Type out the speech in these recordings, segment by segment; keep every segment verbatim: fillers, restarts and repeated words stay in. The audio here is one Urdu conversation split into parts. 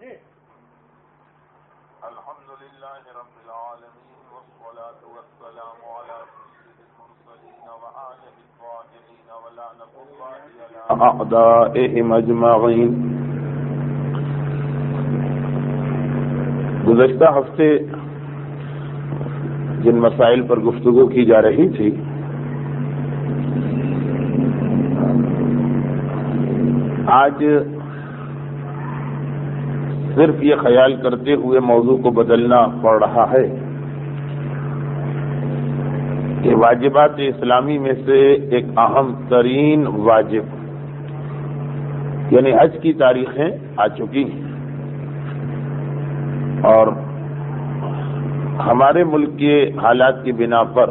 سمجھے؟ الحمد للہ رب العالمین والصلاة والسلام علی سید المرسلین وآلہ الطاہرین ولعنۃ اللہ علی اعدائہم اجمعین۔ گزشتہ ہفتے جن مسائل پر گفتگو کی جا رہی تھی آج صرف یہ خیال کرتے ہوئے موضوع کو بدلنا پڑ رہا ہے کہ واجبات اسلامی میں سے ایک اہم ترین واجب یعنی حج کی تاریخیں آ چکی ہیں، اور ہمارے ملک کے حالات کی بنا پر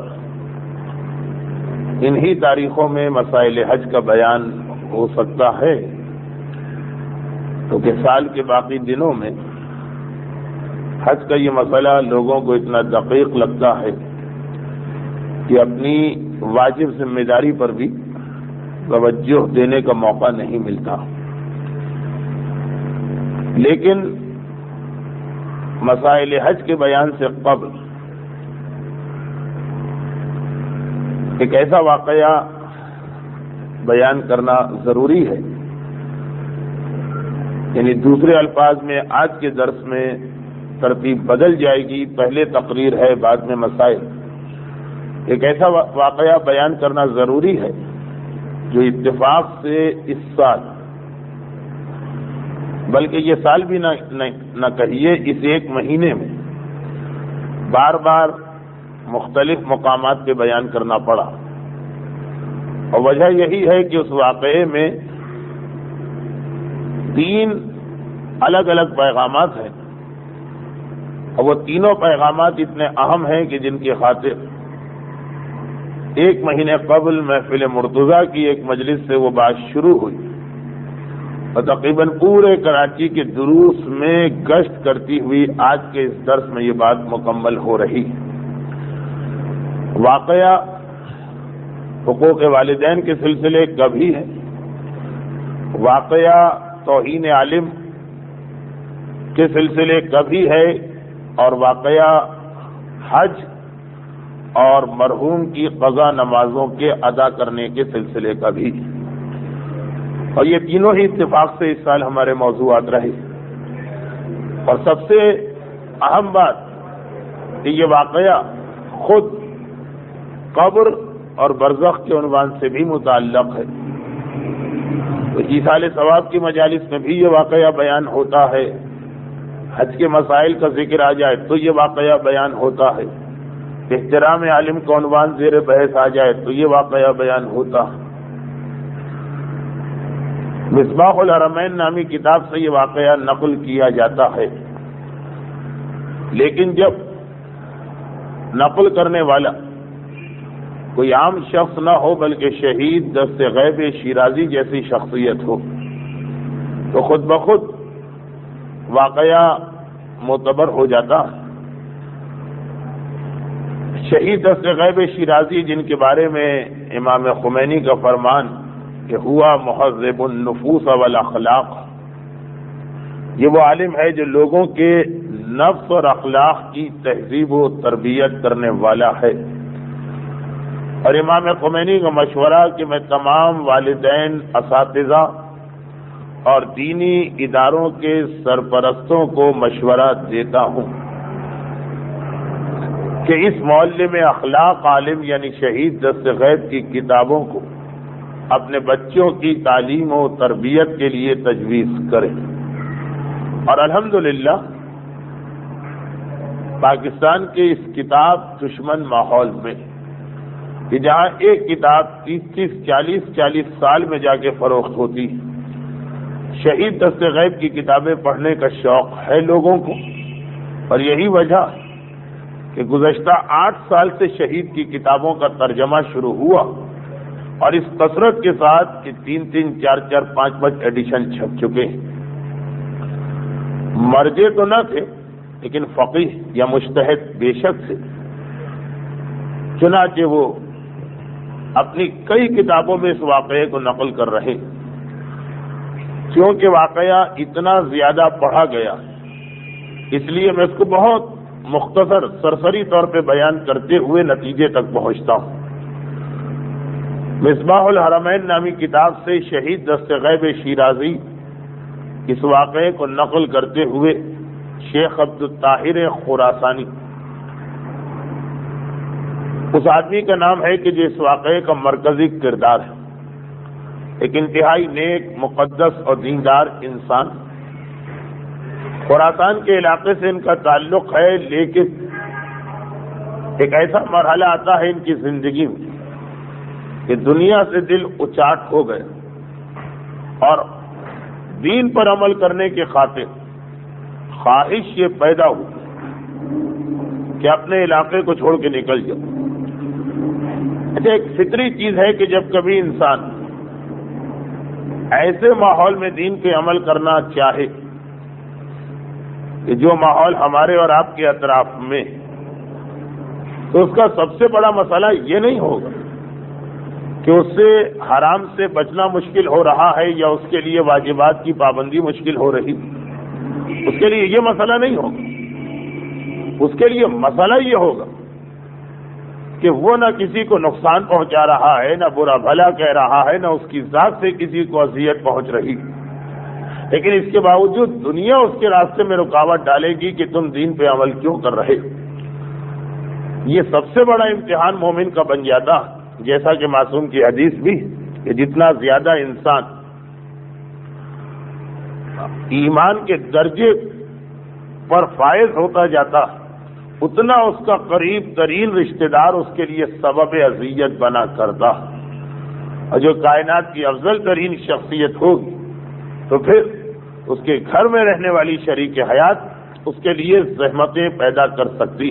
انہی تاریخوں میں مسائل حج کا بیان ہو سکتا ہے، کیونکہ سال کے باقی دنوں میں حج کا یہ مسئلہ لوگوں کو اتنا دقیق لگتا ہے کہ اپنی واجب ذمہ داری پر بھی توجہ دینے کا موقع نہیں ملتا۔ لیکن مسائل حج کے بیان سے قبل ایک ایسا واقعہ بیان کرنا ضروری ہے، یعنی دوسرے الفاظ میں آج کے درس میں ترتیب بدل جائے گی، پہلے تقریر ہے بعد میں مسائل۔ ایک ایسا واقعہ بیان کرنا ضروری ہے جو اتفاق سے اس سال، بلکہ یہ سال بھی نہ نہ کہیے، اس ایک مہینے میں بار بار مختلف مقامات پہ بیان کرنا پڑا، اور وجہ یہی ہے کہ اس واقعے میں تین الگ الگ پیغامات ہیں، اور وہ تینوں پیغامات اتنے اہم ہیں کہ جن کی خاطر ایک مہینے قبل محفل مرتضیٰ کی ایک مجلس سے وہ بات شروع ہوئی، اور تقریباً پورے کراچی کے دروس میں گشت کرتی ہوئی آج کے اس درس میں یہ بات مکمل ہو رہی ہے۔ واقعہ حقوق والدین کے سلسلے کا بھی ہے، واقعہ توہین عالم کے سلسلے کا بھی ہے، اور واقعہ حج اور مرحوم کی قضا نمازوں کے ادا کرنے کے سلسلے کا بھی، اور یہ تینوں ہی اتفاق سے اس سال ہمارے موضوعات رہے۔ اور سب سے اہم بات کہ یہ واقعہ خود قبر اور برزخ کے عنوان سے بھی متعلق ہے، تو ایصال ثواب کی مجالس میں بھی یہ واقعہ بیان ہوتا ہے، حج کے مسائل کا ذکر آ جائے تو یہ واقعہ بیان ہوتا ہے، احترام عالم کا عنوان زیر بحث آ جائے تو یہ واقعہ بیان ہوتا ہے۔ مصباح الحرمین نامی کتاب سے یہ واقعہ نقل کیا جاتا ہے، لیکن جب نقل کرنے والا کوئی عام شخص نہ ہو بلکہ شہید دست غیب شیرازی جیسی شخصیت ہو تو خود بخود واقعہ معتبر ہو جاتا ہے۔ شہید دست غیب شیرازی جن کے بارے میں امام خمینی کا فرمان کہ ہوا مہذب النفوس والاخلاق، یہ وہ عالم ہے جو لوگوں کے نفس اور اخلاق کی تہذیب و تربیت کرنے والا ہے۔ اور امام خمینی کا مشورہ کہ میں تمام والدین، اساتذہ اور دینی اداروں کے سرپرستوں کو مشورہ دیتا ہوں کہ اس معلم اخلاق عالم یعنی شہید دست غیب کی کتابوں کو اپنے بچوں کی تعلیم و تربیت کے لیے تجویز کریں۔ اور الحمدللہ پاکستان کے اس کتاب دشمن ماحول میں کہ جہاں ایک کتاب تیس تیس چالیس چالیس سال میں جا کے فروخت ہوتی، شہید دست غیب کی کتابیں پڑھنے کا شوق ہے لوگوں کو، اور یہی وجہ کہ گزشتہ آٹھ سال سے شہید کی کتابوں کا ترجمہ شروع ہوا، اور اس کثرت کے ساتھ کہ تین تین چار چار پانچ پانچ ایڈیشن چھپ چکے ہیں۔ مرجے تو نہ تھے لیکن فقیہ یا مجتہد بے شک تھے، چنانچہ وہ اپنی کئی کتابوں میں اس واقعے کو نقل کر رہے۔ چونکہ واقعہ اتنا زیادہ پڑھا گیا اس لیے میں اس کو بہت مختصر سرسری طور پہ بیان کرتے ہوئے نتیجے تک پہنچتا ہوں۔ مصباح الحرمین نامی کتاب سے شہید دست غیب شیرازی اس واقعے کو نقل کرتے ہوئے شیخ عبد الطاہر خراسانی، اس آدمی کا نام ہے کہ جو اس واقعے کا مرکزی کردار ہے، ایک انتہائی نیک، مقدس اور دیندار انسان۔ خراسان کے علاقے سے ان کا تعلق ہے، لیکن ایک ایسا مرحلہ آتا ہے ان کی زندگی میں کہ دنیا سے دل اچاٹ ہو گئے اور دین پر عمل کرنے کے خاطر خواہش یہ پیدا ہوئی کہ اپنے علاقے کو چھوڑ کے نکل جاؤ۔ اچھا، ایک فطری چیز ہے کہ جب کبھی انسان ایسے ماحول میں دین پہ عمل کرنا چاہے کہ جو ماحول ہمارے اور آپ کے اطراف میں، تو اس کا سب سے بڑا مسئلہ یہ نہیں ہوگا کہ اس سے حرام سے بچنا مشکل ہو رہا ہے یا اس کے لیے واجبات کی پابندی مشکل ہو رہی، اس کے لیے یہ مسئلہ نہیں ہوگا۔ اس کے لیے مسئلہ یہ ہوگا کہ وہ نہ کسی کو نقصان پہنچا رہا ہے، نہ برا بھلا کہہ رہا ہے، نہ اس کی ذات سے کسی کو اذیت پہنچ رہی، لیکن اس کے باوجود دنیا اس کے راستے میں رکاوٹ ڈالے گی کہ تم دین پہ عمل کیوں کر رہے۔ یہ سب سے بڑا امتحان مومن کا بن جاتا، جیسا کہ معصوم کی حدیث بھی کہ جتنا زیادہ انسان ایمان کے درجے پر فائز ہوتا جاتا اتنا اس کا قریب ترین رشتہ دار اس کے لیے سبب اذیت بنا کرتا، اور جو کائنات کی افضل ترین شخصیت ہوگی تو پھر اس کے گھر میں رہنے والی شریک حیات اس کے لیے زحمتیں پیدا کر سکتی۔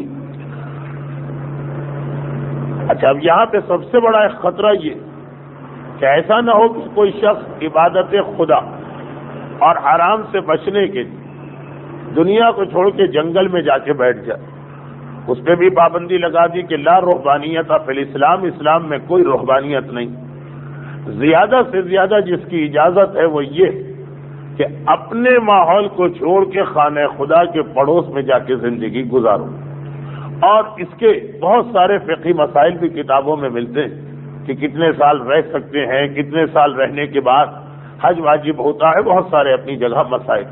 اچھا، اب یہاں پہ سب سے بڑا ایک خطرہ یہ کہ ایسا نہ ہو کہ کوئی شخص عبادت خدا اور حرام سے بچنے کے لیے دنیا کو چھوڑ کے جنگل میں جا کے بیٹھ جائے، اس پہ بھی پابندی لگا دی کہ لا رہبانیت فی الاسلام، اسلام میں کوئی رہبانیت نہیں۔ زیادہ سے زیادہ جس کی اجازت ہے وہ یہ کہ اپنے ماحول کو چھوڑ کے خانہ خدا کے پڑوس میں جا کے زندگی گزارو، اور اس کے بہت سارے فقہی مسائل بھی کتابوں میں ملتے ہیں کہ کتنے سال رہ سکتے ہیں، کتنے سال رہنے کے بعد حج واجب ہوتا ہے، بہت سارے اپنی جگہ مسائل۔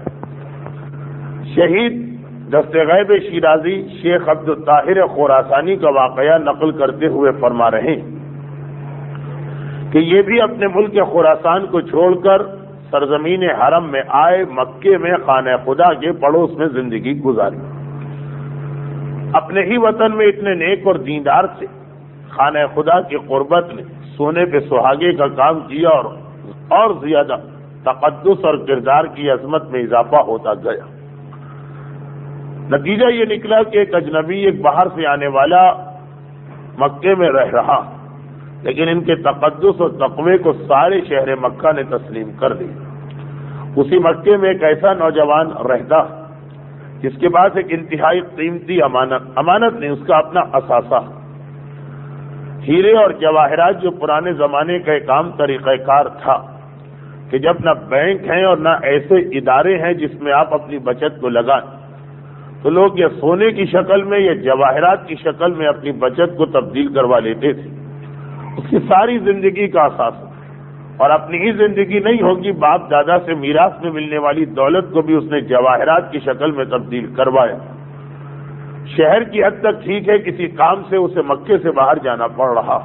شہید دست غیب شیرازی شیخ عبد الطاہر خراسانی کا واقعہ نقل کرتے ہوئے فرما رہے ہیں کہ یہ بھی اپنے ملک خراسان کو چھوڑ کر سرزمین حرم میں آئے، مکے میں خانہ خدا کے پڑوس میں زندگی گزاری۔ اپنے ہی وطن میں اتنے نیک اور دیندار تھے، خانہ خدا کی قربت نے سونے پہ سہاگے کا کام کیا اور اور زیادہ تقدس اور کردار کی عظمت میں اضافہ ہوتا گیا۔ نتیجہ یہ نکلا کہ ایک اجنبی، ایک باہر سے آنے والا مکے میں رہ رہا، لیکن ان کے تقدس اور تقوی کو سارے شہر مکہ نے تسلیم کر دی۔ اسی مکے میں ایک ایسا نوجوان رہتا جس کے پاس ایک انتہائی قیمتی امانت امانت نہیں، اس کا اپنا اثاثہ، ہیرے اور جواہرات، جو پرانے زمانے کا ایک عام طریقہ کار تھا کہ جب نہ بینک ہیں اور نہ ایسے ادارے ہیں جس میں آپ اپنی بچت کو لگائیں، تو لوگ یا سونے کی شکل میں یا جواہرات کی شکل میں اپنی بچت کو تبدیل کروا لیتے تھے۔ اس کی ساری زندگی کا اساس، اور اپنی ہی زندگی نہیں ہوگی، باپ دادا سے میراث میں ملنے والی دولت کو بھی اس نے جواہرات کی شکل میں تبدیل کروایا۔ شہر کی حد تک ٹھیک ہے، کسی کام سے اسے مکے سے باہر جانا پڑ رہا،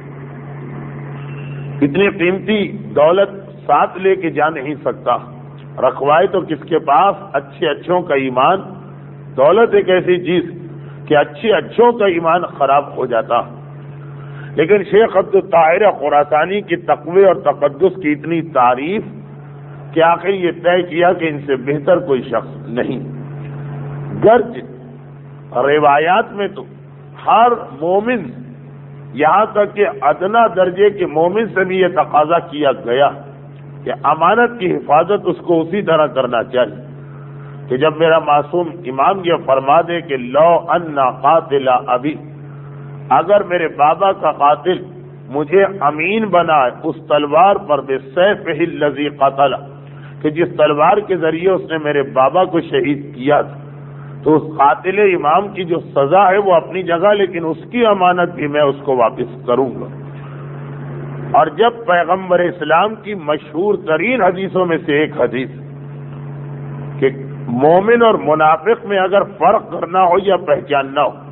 اتنی قیمتی دولت ساتھ لے کے جا نہیں سکتا، رکھوائے تو کس کے پاس؟ اچھے اچھوں کا ایمان۔ دولت ایک ایسی چیز کہ اچھے اچھوں کا ایمان خراب ہو جاتا، لیکن شیخ عبد الطاہر خراسانی کی تقوی اور تقدس کی اتنی تعریف کہ آخر یہ طے کیا کہ ان سے بہتر کوئی شخص نہیں۔ گرج روایات میں تو ہر مومن، یہاں تک کہ ادنا درجے کے مومن سے بھی یہ تقاضا کیا گیا کہ امانت کی حفاظت اس کو اسی طرح کرنا چاہیے کہ جب میرا معصوم امام یہ فرما دے کہ لو ان قاتل ابی، اگر میرے بابا کا قاتل مجھے امین بنا اس تلوار پر بے سیفہ الذی قتل، کہ جس تلوار کے ذریعے اس نے میرے بابا کو شہید کیا تھا، تو اس قاتل امام کی جو سزا ہے وہ اپنی جگہ، لیکن اس کی امانت بھی میں اس کو واپس کروں گا۔ اور جب پیغمبر اسلام کی مشہور ترین حدیثوں میں سے ایک حدیث کہ مومن اور منافق میں اگر فرق کرنا ہو یا پہچاننا ہو،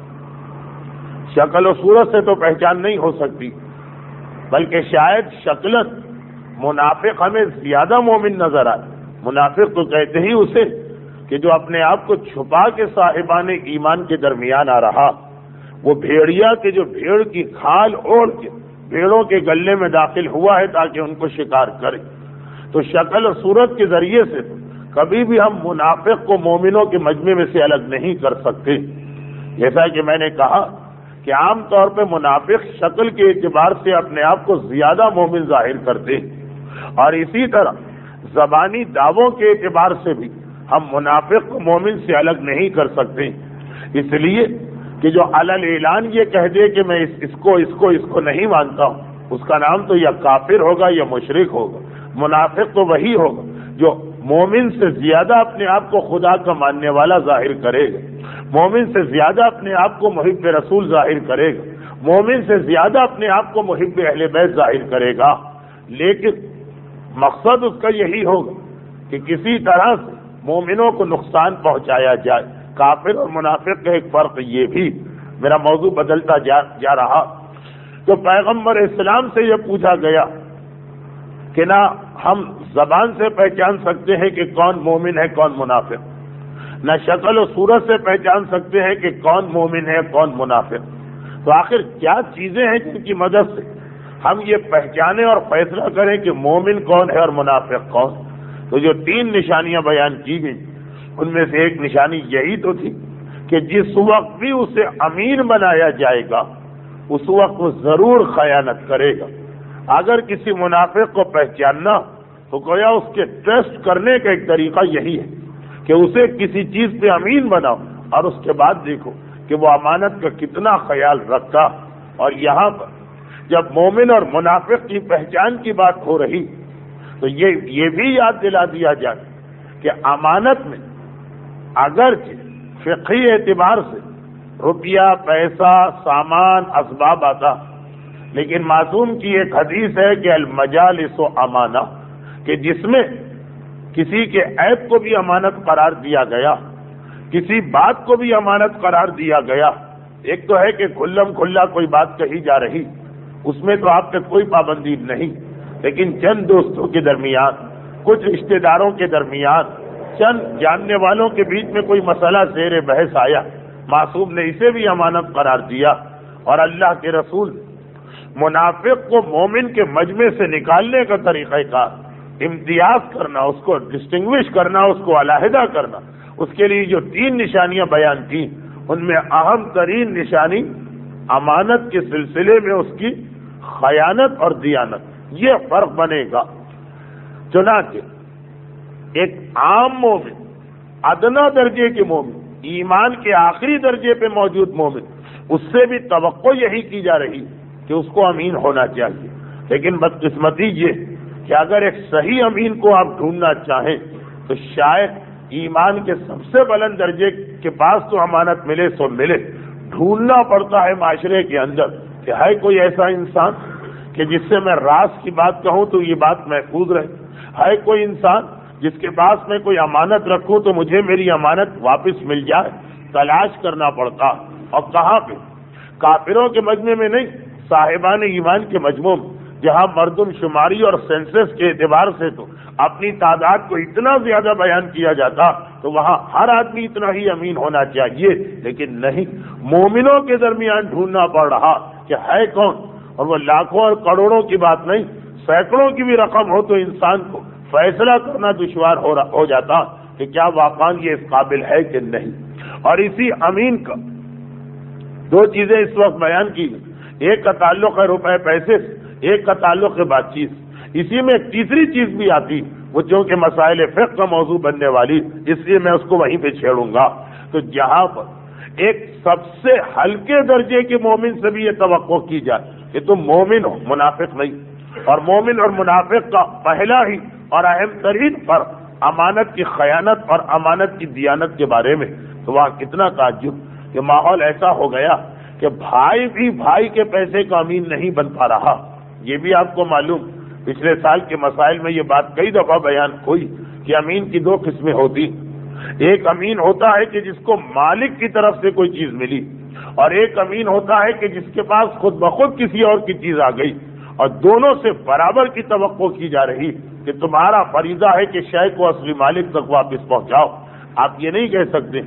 شکل و صورت سے تو پہچان نہیں ہو سکتی، بلکہ شاید شکلت منافق ہمیں زیادہ مومن نظر آئے۔ منافق تو کہتے ہی اسے کہ جو اپنے آپ کو چھپا کے صاحبان ایمان کے درمیان آ رہا، وہ بھیڑیا کے جو بھیڑ کی کھال اوڑھ کے بھیڑوں کے گلے میں داخل ہوا ہے تاکہ ان کو شکار کرے۔ تو شکل اور صورت کے ذریعے سے کبھی بھی ہم منافق کو مومنوں کے مجمع میں سے الگ نہیں کر سکتے۔ جیسا کہ میں نے کہا کہ عام طور پہ منافق شکل کے اعتبار سے اپنے آپ کو زیادہ مومن ظاہر کرتے ہیں، اور اسی طرح زبانی دعووں کے اعتبار سے بھی ہم منافق کو مومن سے الگ نہیں کر سکتے، اس لیے کہ جو علل اعلان یہ کہہ دے کہ میں اس, اس کو اس کو اس کو نہیں مانتا ہوں، اس کا نام تو یا کافر ہوگا یا مشرک ہوگا۔ منافق تو وہی ہوگا جو مومن سے زیادہ اپنے آپ کو خدا کا ماننے والا ظاہر کرے گا، مومن سے زیادہ اپنے آپ کو محب رسول ظاہر کرے گا، مومن سے زیادہ اپنے آپ کو محب اہل بیت ظاہر کرے گا، لیکن مقصد اس کا یہی ہوگا کہ کسی طرح سے مومنوں کو نقصان پہنچایا جائے۔ کافر اور منافق کا ایک فرق یہ بھی، میرا موضوع بدلتا جا, جا رہا تو پیغمبر اسلام سے یہ پوچھا گیا کہ نہ ہم زبان سے پہچان سکتے ہیں کہ کون مومن ہے کون منافق، نہ شکل و صورت سے پہچان سکتے ہیں کہ کون مومن ہے کون منافق، تو آخر کیا چیزیں ہیں جن کی مدد سے ہم یہ پہچانیں اور فیصلہ کریں کہ مومن کون ہے اور منافق کون؟ تو جو تین نشانیاں بیان کی گئی ان میں سے ایک نشانی یہی تو تھی کہ جس وقت بھی اسے امین بنایا جائے گا اس وقت وہ ضرور خیانت کرے گا۔ اگر کسی منافق کو پہچاننا تو گویا اس کے ٹیسٹ کرنے کا ایک طریقہ یہی ہے کہ اسے کسی چیز پہ امین بناؤ اور اس کے بعد دیکھو کہ وہ امانت کا کتنا خیال رکھتا۔ اور یہاں پر جب مومن اور منافق کی پہچان کی بات ہو رہی تو یہ یہ بھی یاد دلا دیا جائے کہ امانت میں اگرچہ فقہی اعتبار سے روپیہ پیسہ سامان اسباب آتا، لیکن معصوم کی ایک حدیث ہے کہ المجالس امانہ، کہ جس میں کسی کے عیب کو بھی امانت قرار دیا گیا، کسی بات کو بھی امانت قرار دیا گیا۔ ایک تو ہے کہ کھلم کھلا کوئی بات کہی جا رہی، اس میں تو آپ پہ کوئی پابندی نہیں، لیکن چند دوستوں کے درمیان، کچھ رشتہ داروں کے درمیان، چند جاننے والوں کے بیچ میں کوئی مسئلہ زیر بحث آیا، معصوم نے اسے بھی امانت قرار دیا۔ اور اللہ کے رسول منافق کو مومن کے مجمع سے نکالنے کا طریقہ کار، امتیاز کرنا، اس کو ڈسٹنگوش کرنا، اس کو علیحدہ کرنا، اس کے لیے جو تین نشانیاں بیان کی ان میں اہم ترین نشانی امانت کے سلسلے میں اس کی خیانت اور دیانت، یہ فرق بنے گا۔ چنانچہ ایک عام مومن، ادنا درجے کے مومن، ایمان کے آخری درجے پہ موجود مومن، اس سے بھی توقع یہی کی جا رہی کہ اس کو امین ہونا چاہیے، لیکن بدقسمتی یہ کہ اگر ایک صحیح امین کو آپ ڈھونڈنا چاہیں تو شاید ایمان کے سب سے بلند درجے کے پاس تو امانت ملے سو ملے، ڈھونڈنا پڑتا ہے معاشرے کے اندر کہ ہے کوئی ایسا انسان کہ جس سے میں راز کی بات کہوں تو یہ بات محفوظ رہے، ہے کوئی انسان جس کے پاس میں کوئی امانت رکھوں تو مجھے میری امانت واپس مل جائے، تلاش کرنا پڑتا۔ اور کہاں پہ؟ کافروں کے مجمع میں نہیں، صاحبان ایمان کے مجموع میں، جہاں مردم شماری اور سینسس کے اعتبار سے تو اپنی تعداد کو اتنا زیادہ بیان کیا جاتا تو وہاں ہر آدمی اتنا ہی امین ہونا چاہیے، لیکن نہیں، مومنوں کے درمیان ڈھونڈنا پڑ رہا کہ ہے کون، اور وہ لاکھوں اور کروڑوں کی بات نہیں، سینکڑوں کی بھی رقم ہو تو انسان کو فیصلہ کرنا دشوار ہو جاتا کہ کیا واقعا یہ اس قابل ہے کہ نہیں۔ اور اسی امین کا دو چیزیں اس وقت بیان کی، ایک کا تعلق ہے روپے پیسے سے، ایک کا تعلق ہے بات چیت، اسی میں ایک تیسری چیز بھی آتی، وہ چونکہ مسائل فقہ کا موضوع بننے والی، اس لیے میں اس کو وہیں پہ چھیڑوں گا۔ تو جہاں پر ایک سب سے ہلکے درجے کے مومن سے بھی یہ توقع کی جائے کہ تم مومن ہو، منافق نہیں، اور مومن اور منافق کا پہلا ہی اور اہم ترین فرق امانت کی خیانت اور امانت کی دیانت کے بارے میں، تو وہاں کتنا تعجب کہ ماحول ایسا ہو گیا کہ بھائی بھی بھائی کے پیسے کا امین نہیں بن پا رہا۔ یہ بھی آپ کو معلوم، پچھلے سال کے مسائل میں یہ بات کئی دفعہ بیان ہوئی کہ امین کی دو قسمیں ہوتی، ایک امین ہوتا ہے کہ جس کو مالک کی طرف سے کوئی چیز ملی، اور ایک امین ہوتا ہے کہ جس کے پاس خود بخود کسی اور کی چیز آ گئی، اور دونوں سے برابر کی توقع کی جا رہی کہ تمہارا فریضہ ہے کہ شے کو اصلی مالک تک واپس پہنچاؤ۔ آپ یہ نہیں کہہ سکتے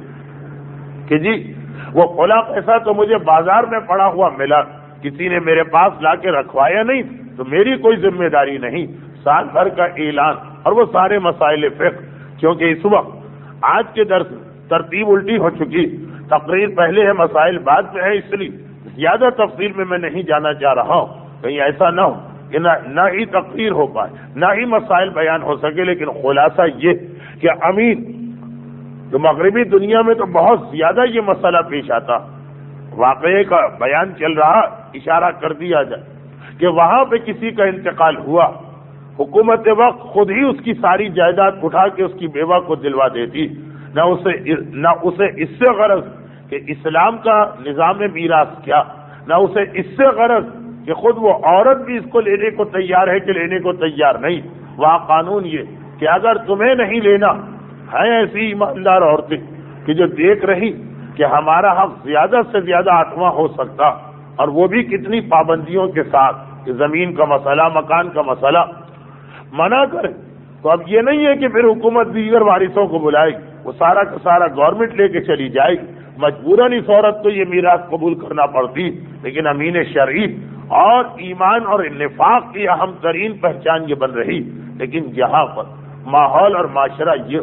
کہ جی وہ کھلا پیسہ تو مجھے بازار میں پڑا ہوا ملا، کسی نے میرے پاس لا کے رکھوایا نہیں تو میری کوئی ذمہ داری نہیں۔ سال بھر کا اعلان اور وہ سارے مسائل فقہ، کیونکہ اس وقت آج کے درس ترتیب الٹی ہو چکی، تقریر پہلے ہے مسائل بعد میں ہے، اس لیے زیادہ تفصیل میں میں نہیں جانا چاہ رہا ہوں، کہیں ایسا نہ ہو کہ نہ نہ ہی تقریر ہو پائے نہ ہی مسائل بیان ہو سکے۔ لیکن خلاصہ یہ کہ امین تو مغربی دنیا میں تو بہت زیادہ یہ مسئلہ پیش آتا، واقعے کا بیان چل رہا، اشارہ کر دیا جائے کہ وہاں پہ کسی کا انتقال ہوا، حکومت وقت خود ہی اس کی ساری جائیداد اٹھا کے اس کی بیوہ کو دلوا دیتی، نہ اسے نہ اسے اس سے غرض کہ اسلام کا نظام میراث کیا، نہ اسے اس سے غرض کہ خود وہ عورت بھی اس کو لینے کو تیار ہے کہ لینے کو تیار نہیں۔ وہاں قانون یہ کہ اگر تمہیں نہیں لینا، ہیں ایسی ایماندار عورتیں کہ جو دیکھ رہی کہ ہمارا حق زیادہ سے زیادہ آٹھواں ہو سکتا، اور وہ بھی کتنی پابندیوں کے ساتھ کہ زمین کا مسئلہ، مکان کا مسئلہ منع کرے، تو اب یہ نہیں ہے کہ پھر حکومت دیگر وارثوں کو بلائے گی، وہ سارا کا سارا گورنمنٹ لے کے چلی جائے گی، مجبوراً اس عورت کو یہ میراث قبول کرنا پڑتی۔ لیکن امین شرعی اور ایمان اور نفاق کی اہم ترین پہچان یہ بن رہی۔ لیکن یہاں پر ماحول اور معاشرہ یہ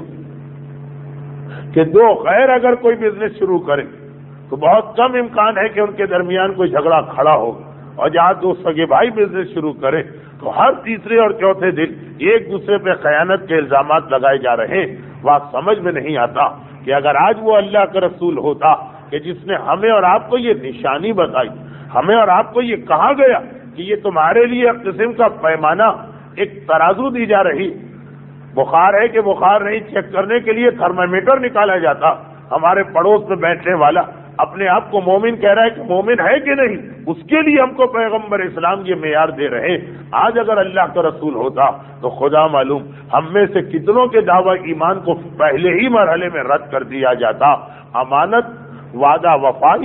کہ دو غیر اگر کوئی بزنس شروع کرے تو بہت کم امکان ہے کہ ان کے درمیان کوئی جھگڑا کھڑا ہوگا، اور جہاں دو سگے بھائی بزنس شروع کرے تو ہر تیسرے اور چوتھے دن ایک دوسرے پہ خیانت کے الزامات لگائے جا رہے ہیں۔ وہاں سمجھ میں نہیں آتا کہ اگر آج وہ اللہ کا رسول ہوتا کہ جس نے ہمیں اور آپ کو یہ نشانی بتائی، ہمیں اور آپ کو یہ کہا گیا کہ یہ تمہارے لیے ایک قسم کا پیمانہ، ایک ترازو دی جا رہی، بخار ہے کہ بخار نہیں چیک کرنے کے لیے تھرمامیٹر نکالا جاتا، ہمارے پڑوس میں بیٹھنے والا اپنے آپ کو مومن کہہ رہا ہے کہ مومن ہے کہ نہیں، اس کے لیے ہم کو پیغمبر اسلام یہ معیار دے رہے۔ آج اگر اللہ کا رسول ہوتا تو خدا معلوم ہم میں سے کتنوں کے دعوی ایمان کو پہلے ہی مرحلے میں رد کر دیا جاتا۔ امانت، وعدہ وفائی،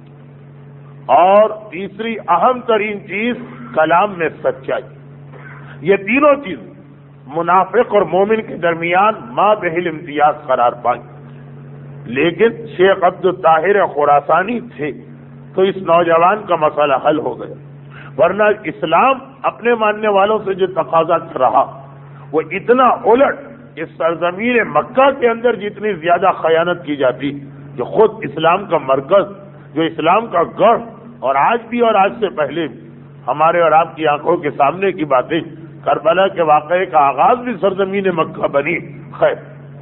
اور تیسری اہم ترین چیز کلام میں سچائی، یہ تینوں چیز منافق اور مومن کے درمیان ما بہل امتیاز قرار پائی۔ لیکن شیخ عبد الطاہر خراسانی تھے تو اس نوجوان کا مسئلہ حل ہو گیا، ورنہ اسلام اپنے ماننے والوں سے جو تقاضا کر رہا وہ اتنا الٹ کہ سرزمین مکہ کے اندر جتنی زیادہ خیانت کی جاتی، جو خود اسلام کا مرکز، جو اسلام کا گڑھ، اور آج بھی اور آج سے پہلے ہمارے اور آپ کی آنکھوں کے سامنے کی باتیں، کربلا کے واقعے کا آغاز بھی سرزمین مکہ بنی۔ خیر،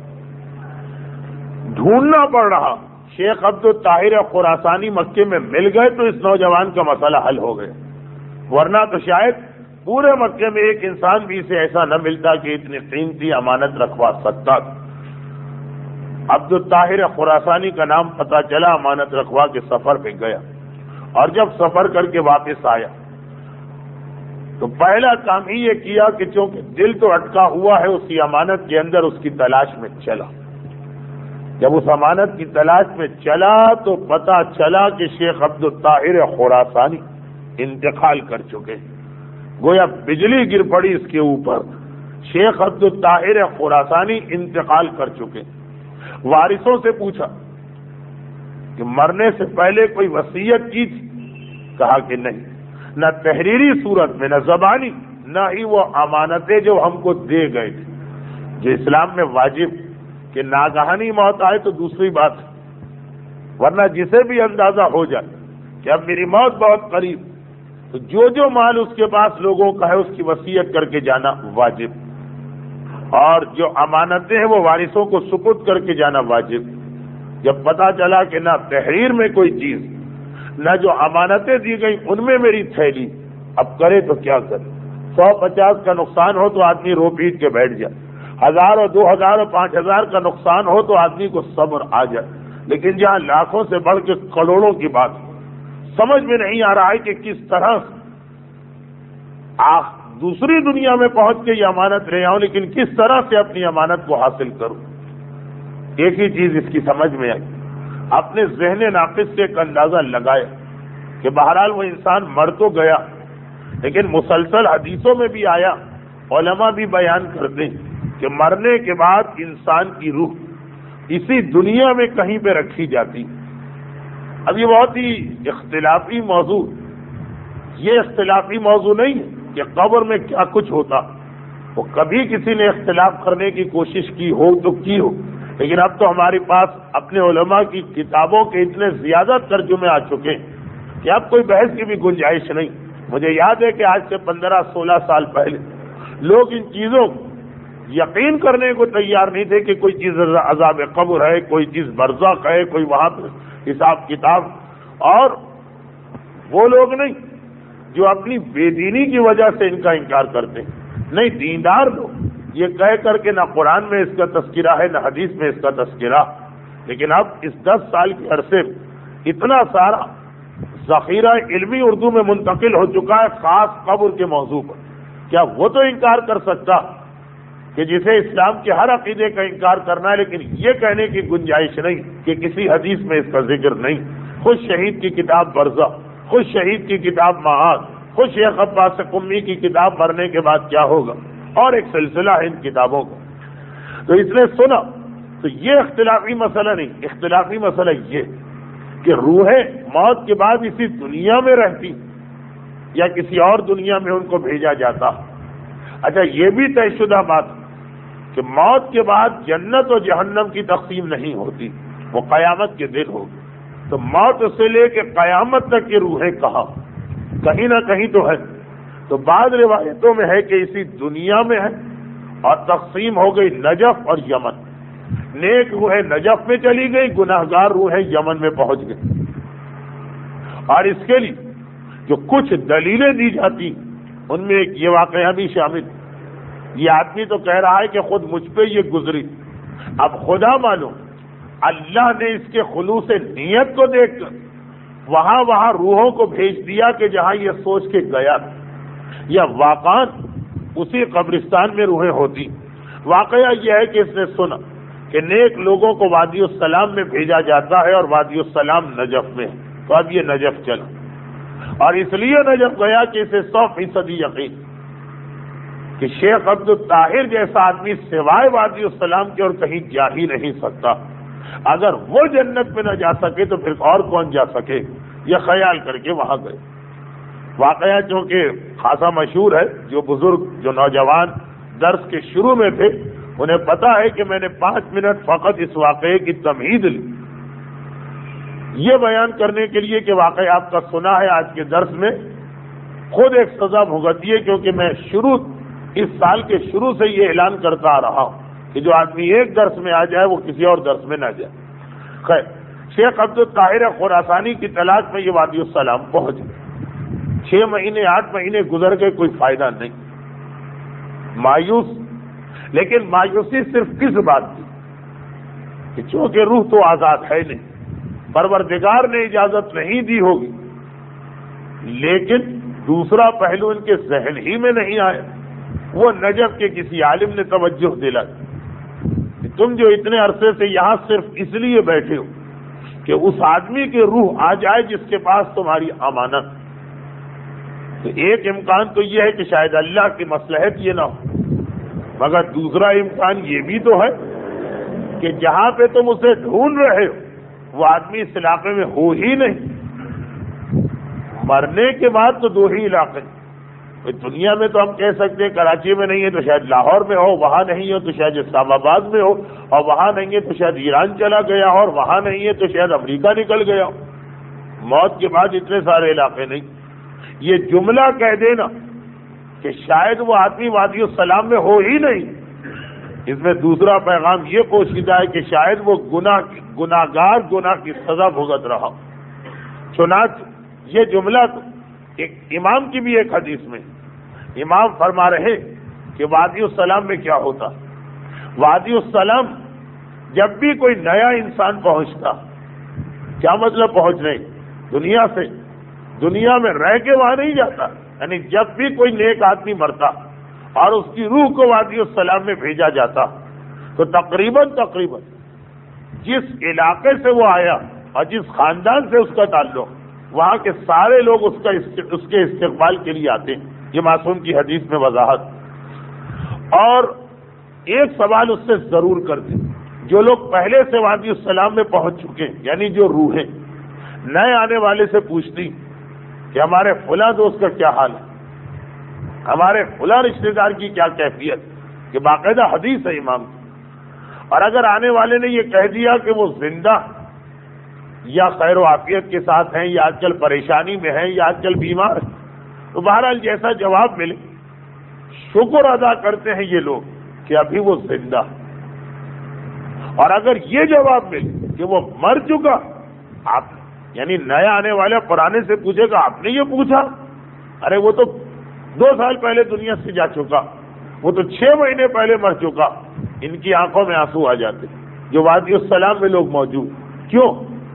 ڈھونڈنا پڑ رہا، شیخ عبد الطاہر خراسانی مکے میں مل گئے تو اس نوجوان کا مسئلہ حل ہو گیا، ورنہ تو شاید پورے مکے میں ایک انسان بھی اسے ایسا نہ ملتا کہ اتنی قیمتی امانت رکھوا سکتا۔ عبد الطاہر خراسانی کا نام پتہ چلا، امانت رکھوا کے سفر پہ گیا، اور جب سفر کر کے واپس آیا تو پہلا کام ہی یہ کیا کہ چونکہ دل تو اٹکا ہوا ہے اسی امانت کے اندر، اس کی تلاش میں چلا۔ جب اس امانت کی تلاش میں چلا تو پتہ چلا کہ شیخ عبد الطاہر خراسانی انتقال کر چکے، گویا بجلی گر پڑی اس کے اوپر، شیخ عبد الطاہر خراسانی انتقال کر چکے۔ وارثوں سے پوچھا کہ مرنے سے پہلے کوئی وصیت کی تھی؟ کہا کہ نہیں، نہ تحریری صورت میں، نہ زبانی، نہ ہی وہ امانتیں جو ہم کو دے گئے تھے، جو اسلام میں واجب کہ ناگہانی موت آئے تو دوسری بات ہے، ورنہ جسے بھی اندازہ ہو جائے کہ اب میری موت بہت قریب، تو جو جو مال اس کے پاس لوگوں کا ہے اس کی وصیت کر کے جانا واجب، اور جو امانتیں ہیں وہ وارثوں کو سپرد کر کے جانا واجب۔ جب پتا چلا کہ نہ تحریر میں کوئی چیز، نہ جو امانتیں دی گئیں ان میں میری تھیلی، اب کرے تو کیا کرے، سو پچاس کا نقصان ہو تو آدمی رو پیٹ کے بیٹھ جائے، ہزار اور دو ہزار اور پانچ ہزار کا نقصان ہو تو آدمی کو صبر آ جائے، لیکن جہاں لاکھوں سے بڑھ کے کروڑوں کی بات سمجھ میں نہیں آ رہا ہے کہ کس طرح آخ دوسری دنیا میں پہنچ کے یہ امانت لے آؤں، لیکن کس طرح سے اپنی امانت کو حاصل کروں۔ ایک ہی چیز اس کی سمجھ میں آئی، اپنے ذہن ناقص سے ایک اندازہ لگایا کہ بہرحال وہ انسان مر تو گیا، لیکن مسلسل حدیثوں میں بھی آیا، علماء بھی بیان کرتے ہیں کہ مرنے کے بعد انسان کی روح اسی دنیا میں کہیں پہ رکھی جاتی۔ اب یہ بہت ہی اختلافی موضوع، یہ اختلافی موضوع نہیں ہے کہ قبر میں کیا کچھ ہوتا، وہ کبھی کسی نے اختلاف کرنے کی کوشش کی ہو تو کی ہو، لیکن اب تو ہمارے پاس اپنے علماء کی کتابوں کے اتنے زیادہ ترجمے آ چکے ہیں کہ اب کوئی بحث کی بھی گنجائش نہیں۔ مجھے یاد ہے کہ آج سے پندرہ سولہ سال پہلے لوگ ان چیزوں کو یقین کرنے کو تیار نہیں تھے کہ کوئی چیز عذاب قبر ہے، کوئی چیز برزخ ہے، کوئی وہاں پہ حساب کتاب، اور وہ لوگ نہیں جو اپنی بے دینی کی وجہ سے ان کا انکار کرتے ہیں، نہیں دیندار لوگ یہ کہہ کر کے نہ قرآن میں اس کا تذکرہ ہے نہ حدیث میں اس کا تذکرہ، لیکن اب اس دس سال کے عرصے میں اتنا سارا ذخیرہ علمی اردو میں منتقل ہو چکا ہے خاص قبر کے موضوع پر، کیا وہ تو انکار کر سکتا کہ جسے اسلام کے ہر عقیدے کا انکار کرنا ہے، لیکن یہ کہنے کی گنجائش نہیں کہ کسی حدیث میں اس کا ذکر نہیں۔ خود شہید کی کتاب برزخ، خود شہید کی کتاب معاد، خود شیخ عباس قمی کی کتاب مرنے کے بعد کیا ہوگا، اور ایک سلسلہ ہے ان کتابوں کا۔ تو اس نے سنا تو یہ اختلافی مسئلہ نہیں، اختلافی مسئلہ یہ کہ روحیں موت کے بعد اسی دنیا میں رہتی یا کسی اور دنیا میں ان کو بھیجا جاتا۔ اچھا یہ بھی طے شدہ بات کہ موت کے بعد جنت اور جہنم کی تقسیم نہیں ہوتی، وہ قیامت کے دن ہوگی۔ تو موت سے لے کے قیامت تک یہ روحیں کہاں، کہیں نہ کہیں تو ہے۔ تو بعض روایتوں میں ہے کہ اسی دنیا میں ہے، اور تقسیم ہو گئی نجف اور یمن۔ نیک روحیں نجف میں چلی گئی، گناہگار روحیں یمن میں پہنچ گئی۔ اور اس کے لیے جو کچھ دلیلیں دی جاتی ان میں ایک یہ واقعہ بھی شامل۔ یہ آدمی تو کہہ رہا ہے کہ خود مجھ پہ یہ گزری، اب خدا معلوم اللہ نے اس کے خلوص نیت کو دیکھ کر وہاں وہاں روحوں کو بھیج دیا کہ جہاں یہ سوچ کے گیا، یا واقعاً اسی قبرستان میں روحیں ہوتی۔ واقعہ یہ ہے کہ اس نے سنا کہ نیک لوگوں کو وادی السلام میں بھیجا جاتا ہے اور وادی السلام نجف میں ہے، تو اب یہ نجف چلا، اور اس لیے نجف گیا کہ اسے سو فیصدی یقین کہ شیخ عبد الطاہر جیسا آدمی سوائے وادی السلام کے اور کہیں جا ہی نہیں سکتا۔ اگر وہ جنت میں نہ جا سکے تو پھر اور کون جا سکے، یہ خیال کر کے وہاں گئے۔ واقعہ چونکہ خاصا مشہور ہے، جو بزرگ جو نوجوان درس کے شروع میں تھے انہیں پتا ہے کہ میں نے پانچ منٹ فقط اس واقعے کی تمہید لی یہ بیان کرنے کے لیے کہ واقعہ آپ کا سنا ہے آج کے درس میں، خود ایک سزا بھگتی ہے، کیونکہ میں شروع اس سال کے شروع سے یہ اعلان کرتا آ رہا ہوں کہ جو آدمی ایک درس میں آ جائے وہ کسی اور درس میں نہ جائے۔ خیر، شیخ عبد الطاہر خراسانی کی تلاش میں یہ وادی السلام پہنچ گئے۔ چھ مہینے آٹھ مہینے گزر گئے، کوئی فائدہ نہیں، مایوس۔ لیکن مایوسی صرف کس بات کی کہ چونکہ روح تو آزاد ہے نہیں، پروردگار نے اجازت نہیں دی ہوگی، لیکن دوسرا پہلو ان کے ذہن ہی میں نہیں آیا۔ وہ نجف کے کسی عالم نے توجہ دلا کہ تم جو اتنے عرصے سے یہاں صرف اس لیے بیٹھے ہو کہ اس آدمی کی روح آ جائے جس کے پاس تمہاری امانت۔ تو ایک امکان تو یہ ہے کہ شاید اللہ کی مصلحت یہ نہ ہو، مگر دوسرا امکان یہ بھی تو ہے کہ جہاں پہ تم اسے ڈھونڈ رہے ہو وہ آدمی اس علاقے میں ہو ہی نہیں۔ مرنے کے بعد تو دو ہی علاقے، دنیا میں تو ہم کہہ سکتے ہیں کراچی میں نہیں ہے تو شاید لاہور میں ہو، وہاں نہیں ہو تو شاید اسلام آباد میں ہو، اور وہاں نہیں ہے تو شاید ایران چلا گیا، اور وہاں نہیں ہے تو شاید امریکہ نکل گیا۔ موت کے بعد اتنے سارے علاقے نہیں۔ یہ جملہ کہہ دینا کہ شاید وہ آدمی وادی السلام میں ہو ہی نہیں، اس میں دوسرا پیغام یہ پوشیدہ ہے کہ شاید وہ گناہ گناہگار گناہ کی سزا بھگت رہا۔ چنانچہ یہ جملہ تو ایک امام کی بھی ایک حدیث میں امام فرما رہے کہ وادی السلام میں کیا ہوتا وادی السلام جب بھی کوئی نیا انسان پہنچتا، کیا مطلب پہنچنے؟ دنیا سے، دنیا میں رہ کے وہاں نہیں جاتا، یعنی جب بھی کوئی نیک آدمی مرتا اور اس کی روح کو وادی السلام میں بھیجا جاتا تو تقریباً تقریباً جس علاقے سے وہ آیا اور جس خاندان سے اس کا تعلق، وہاں کے سارے لوگ اس کا اس کے استقبال کے لیے آتے ہیں۔ یہ معصوم کی حدیث میں وضاحت۔ اور ایک سوال اس سے ضرور کرتے، جو لوگ پہلے سے وادی السلام میں پہنچ چکے ہیں، یعنی جو روحیں نئے آنے والے سے پوچھتی کہ ہمارے فلاں دوست کا کیا حال ہے، ہمارے فلاں رشتے دار کی کیا کیفیت، کہ باقاعدہ حدیث ہے امام کی۔ اور اگر آنے والے نے یہ کہہ دیا کہ وہ زندہ یا خیر و عافیت کے ساتھ ہیں، یا آج کل پریشانی میں ہیں، یا آج کل بیمار ہیں، تو بہرحال جیسا جواب ملے شکر ادا کرتے ہیں یہ لوگ کہ ابھی وہ زندہ۔ اور اگر یہ جواب ملے کہ وہ مر چکا، آپ یعنی نیا آنے والا پرانے سے پوچھے گا آپ نے یہ پوچھا، ارے وہ تو دو سال پہلے دنیا سے جا چکا، وہ تو چھ مہینے پہلے مر چکا، ان کی آنکھوں میں آنسو آ جاتے جو وادی السلام میں لوگ موجود۔ کیوں؟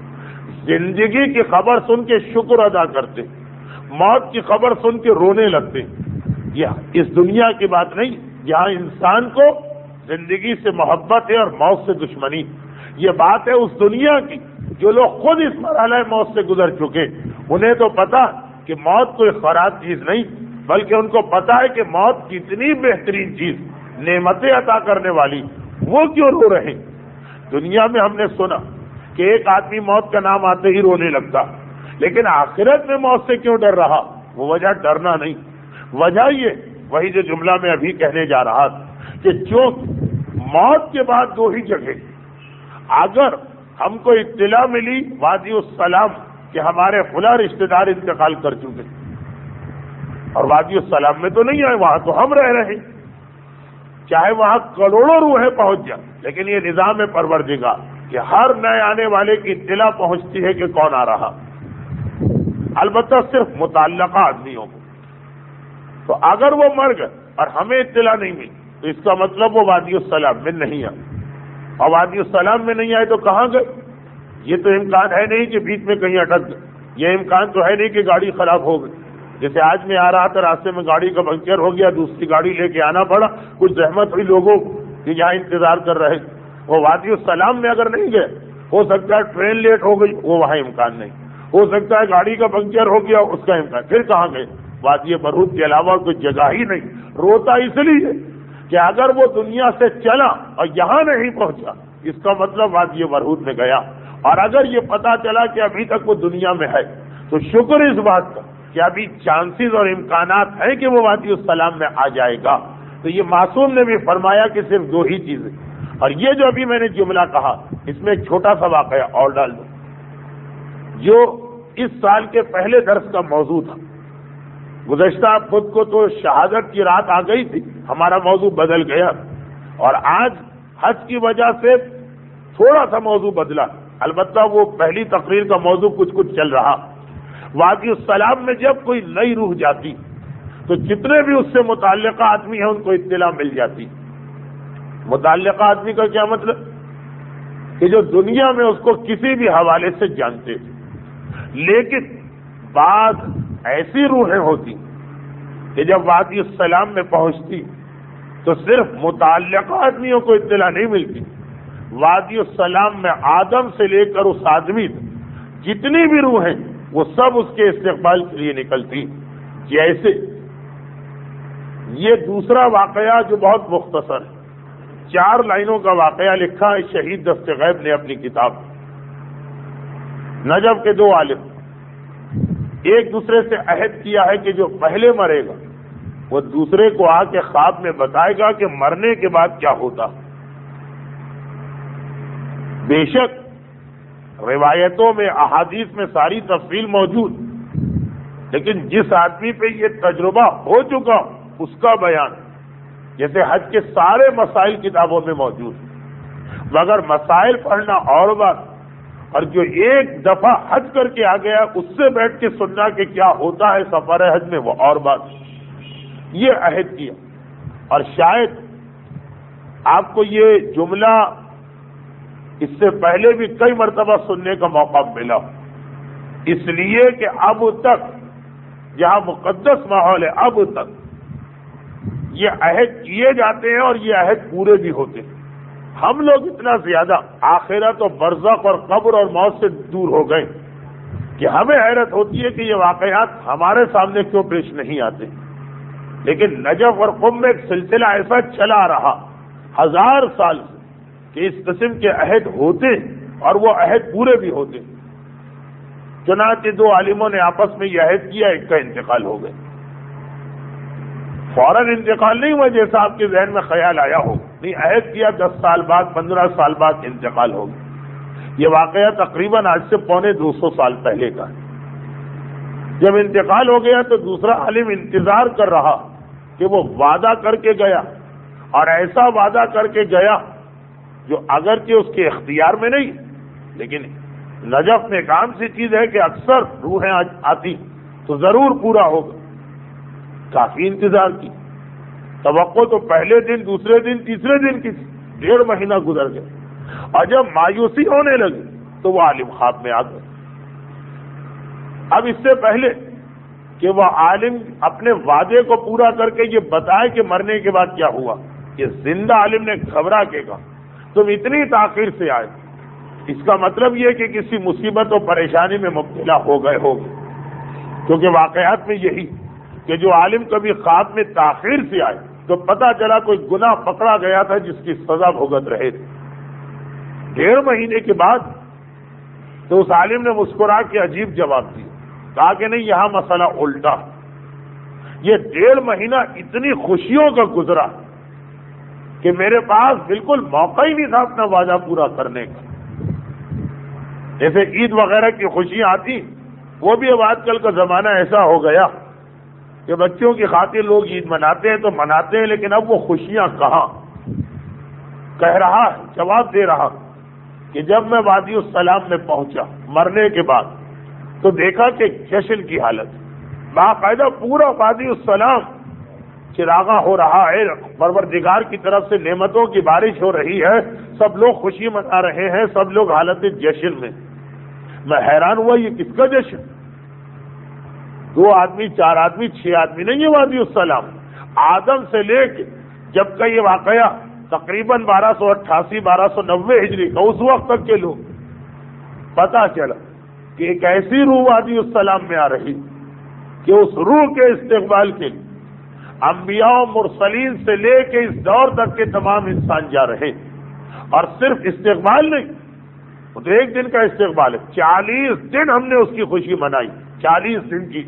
زندگی کی خبر سن کے شکر ادا کرتے، موت کی خبر سن کے رونے لگتے۔ یہ اس دنیا کی بات نہیں جہاں انسان کو زندگی سے محبت ہے اور موت سے دشمنی، یہ بات ہے اس دنیا کی جو لوگ خود اس مرحلہ موت سے گزر چکے۔ انہیں تو پتا کہ موت کوئی خراب چیز نہیں، بلکہ ان کو پتا ہے کہ موت کتنی بہترین چیز، نعمتیں عطا کرنے والی، وہ کیوں رو رہے؟ دنیا میں ہم نے سنا کہ ایک آدمی موت کا نام آتے ہی رونے لگتا، لیکن آخرت میں موت سے کیوں ڈر رہا؟ وہ وجہ ڈرنا نہیں، وجہ یہ وہی جو جملہ میں ابھی کہنے جا رہا تھا کہ جو موت کے بعد دو ہی جگہ، اگر ہم کو اطلاع ملی وادی السلام کہ ہمارے فلاں رشتے دار انتقال کر چکے، اور وادی السلام میں تو نہیں آئے، وہاں تو ہم رہ رہے ہیں، چاہے وہاں کروڑوں روحیں پہنچ جائیں، لیکن یہ نظام ہے پروردگار کہ ہر نئے آنے والے کی اطلاع پہنچتی ہے کہ کون آ رہا، البتہ صرف متعلقہ آدمیوں کو۔ تو اگر وہ مر گئے اور ہمیں اطلاع نہیں ملی تو اس کا مطلب وہ وادی السلام میں نہیں آئے، اور وادی السلام میں نہیں آئے تو کہاں گئے؟ یہ تو امکان ہے نہیں کہ بیچ میں کہیں اٹک گئے، یہ امکان تو ہے نہیں کہ گاڑی خراب ہو گئی، جیسے آج میں آ رہا تھا راستے میں گاڑی کا پنکچر ہو گیا، دوسری گاڑی لے کے آنا پڑا، کچھ زحمت ہوئی لوگوں کہ یہاں انتظار کر رہے۔ وہ وادی السلام میں اگر نہیں گئے، ہو سکتا ہے ٹرین لیٹ ہو گئی، وہ وہاں امکان نہیں، ہو سکتا ہے گاڑی کا پنکچر ہو گیا، اس کا امکان، پھر کہاں گئے؟ وادی برہوت کے علاوہ کوئی جگہ ہی نہیں۔ روتا اس لیے کہ اگر وہ دنیا سے چلا اور یہاں نہیں پہنچا، اس کا مطلب وادی برہوت میں گیا، اور اگر یہ پتا چلا کہ ابھی تک وہ دنیا میں ہے تو شکر اس بات کا کہ ابھی چانسز اور امکانات ہیں کہ وہ وادی السلام میں آ جائے گا۔ تو یہ معصوم نے بھی فرمایا کہ صرف دو ہی چیزیں، اور یہ جو ابھی میں نے جملہ کہا اس میں ایک چھوٹا سا واقعہ اور ڈال دوں جو اس سال کے پہلے درس کا موضوع تھا۔ گزشتہ خود کو تو شہادت کی رات آ گئی تھی، ہمارا موضوع بدل گیا، اور آج حج کی وجہ سے تھوڑا سا موضوع بدلا، البتہ وہ پہلی تقریر کا موضوع کچھ کچھ چل رہا۔ وادی السلام میں جب کوئی نئی روح جاتی تو جتنے بھی اس سے متعلقہ آدمی ہیں ان کو اطلاع مل جاتی۔ متعلقہ آدمی کا کیا مطلب؟ کہ جو دنیا میں اس کو کسی بھی حوالے سے جانتے تھے، لیکن بعض ایسی روحیں ہوتی کہ جب وادی السلام میں پہنچتی تو صرف متعلقہ آدمیوں کو اطلاع نہیں ملتی، وادی السلام میں آدم سے لے کر اس آدمی تک جتنی بھی روحیں وہ سب اس کے استقبال کے لیے نکلتی۔ جیسے یہ دوسرا واقعہ جو بہت مختصر ہے، چار لائنوں کا واقعہ لکھا ہے شہید دست غیب نے اپنی کتاب۔ نجف کے دو عالم ایک دوسرے سے عہد کیا ہے کہ جو پہلے مرے گا وہ دوسرے کو آ کے خواب میں بتائے گا کہ مرنے کے بعد کیا ہوتا۔ بے شک روایتوں میں احادیث میں ساری تفصیل موجود، لیکن جس آدمی پہ یہ تجربہ ہو چکا اس کا بیان، جیسے حج کے سارے مسائل کتابوں میں موجود، مگر مسائل پڑھنا اور بات، اور جو ایک دفعہ حج کر کے آ گیا اس سے بیٹھ کے سننا کہ کیا ہوتا ہے سفر حج میں، وہ اور بات۔ یہ عہد کیا، اور شاید آپ کو یہ جملہ اس سے پہلے بھی کئی مرتبہ سننے کا موقع ملا، اس لیے کہ اب تک جہاں مقدس ماحول ہے اب تک یہ عہد کیے جاتے ہیں اور یہ عہد پورے بھی ہوتے ہیں۔ ہم لوگ اتنا زیادہ آخرت اور برزخ اور قبر اور موت سے دور ہو گئے کہ ہمیں حیرت ہوتی ہے کہ یہ واقعات ہمارے سامنے کیوں پیش نہیں آتے، لیکن نجف اور قم میں ایک سلسلہ ایسا چلا رہا ہزار سال سے کہ اس قسم کے عہد ہوتے اور وہ عہد پورے بھی ہوتے۔ چنانچہ دو عالموں نے آپس میں یہ عہد کیا، ایک کا انتقال ہو گیا۔ فوراً انتقال نہیں ہوا جیسا آپ کے ذہن میں خیال آیا ہو، نہیں، عہد کیا، دس سال بعد پندرہ سال بعد انتقال ہو گیا۔ یہ واقعہ تقریباً آج سے پونے دو سو سال پہلے کا ہے۔ جب انتقال ہو گیا تو دوسرا عالم انتظار کر رہا کہ وہ وعدہ کر کے گیا، اور ایسا وعدہ کر کے گیا جو اگرچہ اس کے اختیار میں نہیں، لیکن نجف میں ایک عام سی چیز ہے کہ اکثر روحیں آتی تو ضرور پورا ہوگا۔ کافی انتظار کی، توقع تو پہلے دن، دوسرے دن، تیسرے دن کی تھی، ڈیڑھ مہینہ گزر گیا، اور جب مایوسی ہونے لگی تو وہ عالم خواب میں آ گئے۔ اب اس سے پہلے کہ وہ عالم اپنے وعدے کو پورا کر کے یہ بتائے کہ مرنے کے بعد کیا ہوا، یہ زندہ عالم نے گھبرا کے کہا تم اتنی تاخیر سے آئے، اس کا مطلب یہ کہ کسی مصیبت و پریشانی میں مبتلا ہو گئے ہوگے، کیونکہ واقعات میں یہی کہ جو عالم کبھی خواب میں تاخیر سے آئے تو پتہ چلا کوئی گناہ پکڑا گیا تھا جس کی سزا بھگت رہے تھے۔ ڈیڑھ مہینے کے بعد تو اس عالم نے مسکرا کے عجیب جواب دیا، کہا کہ نہیں، یہاں مسئلہ الٹا، یہ ڈیڑھ مہینہ اتنی خوشیوں کا گزرا کہ میرے پاس بالکل موقع ہی نہیں تھا اپنا وعدہ پورا کرنے کا۔ جیسے عید وغیرہ کی خوشیاں آتی، وہ بھی اب آج کل کا زمانہ ایسا ہو گیا کہ بچوں کی خاطر لوگ عید مناتے ہیں تو مناتے ہیں، لیکن اب وہ خوشیاں کہاں۔ کہہ رہا ہے، جواب دے رہا کہ جب میں وادی السلام میں پہنچا مرنے کے بعد تو دیکھا کہ جشن کی حالت، باقاعدہ پورا وادی السلام چراغاں ہو رہا ہے، پروردگار کی طرف سے نعمتوں کی بارش ہو رہی ہے، سب لوگ خوشی منا رہے ہیں، سب لوگ حالت جشن میں۔ میں حیران ہوا یہ کس کا جشن؟ دو آدمی، چار آدمی، چھ آدمی نہیں، یہ وادی السلام آدم سے لے کے جب کا یہ واقعہ تقریباً بارہ سو اٹھاسی بارہ سو نوے ہجری کا، اس وقت تک کے لوگ، پتا چلا کہ ایک ایسی روح وادی السلام میں آ رہی کہ اس روح کے استقبال کے لیے انبیاء و مرسلین سے لے کے اس دور تک کے تمام انسان جا رہے، اور صرف استقبال نہیں، وہ تو ایک دن کا استقبال ہے، چالیس دن ہم نے اس کی خوشی منائی، چالیس دن کی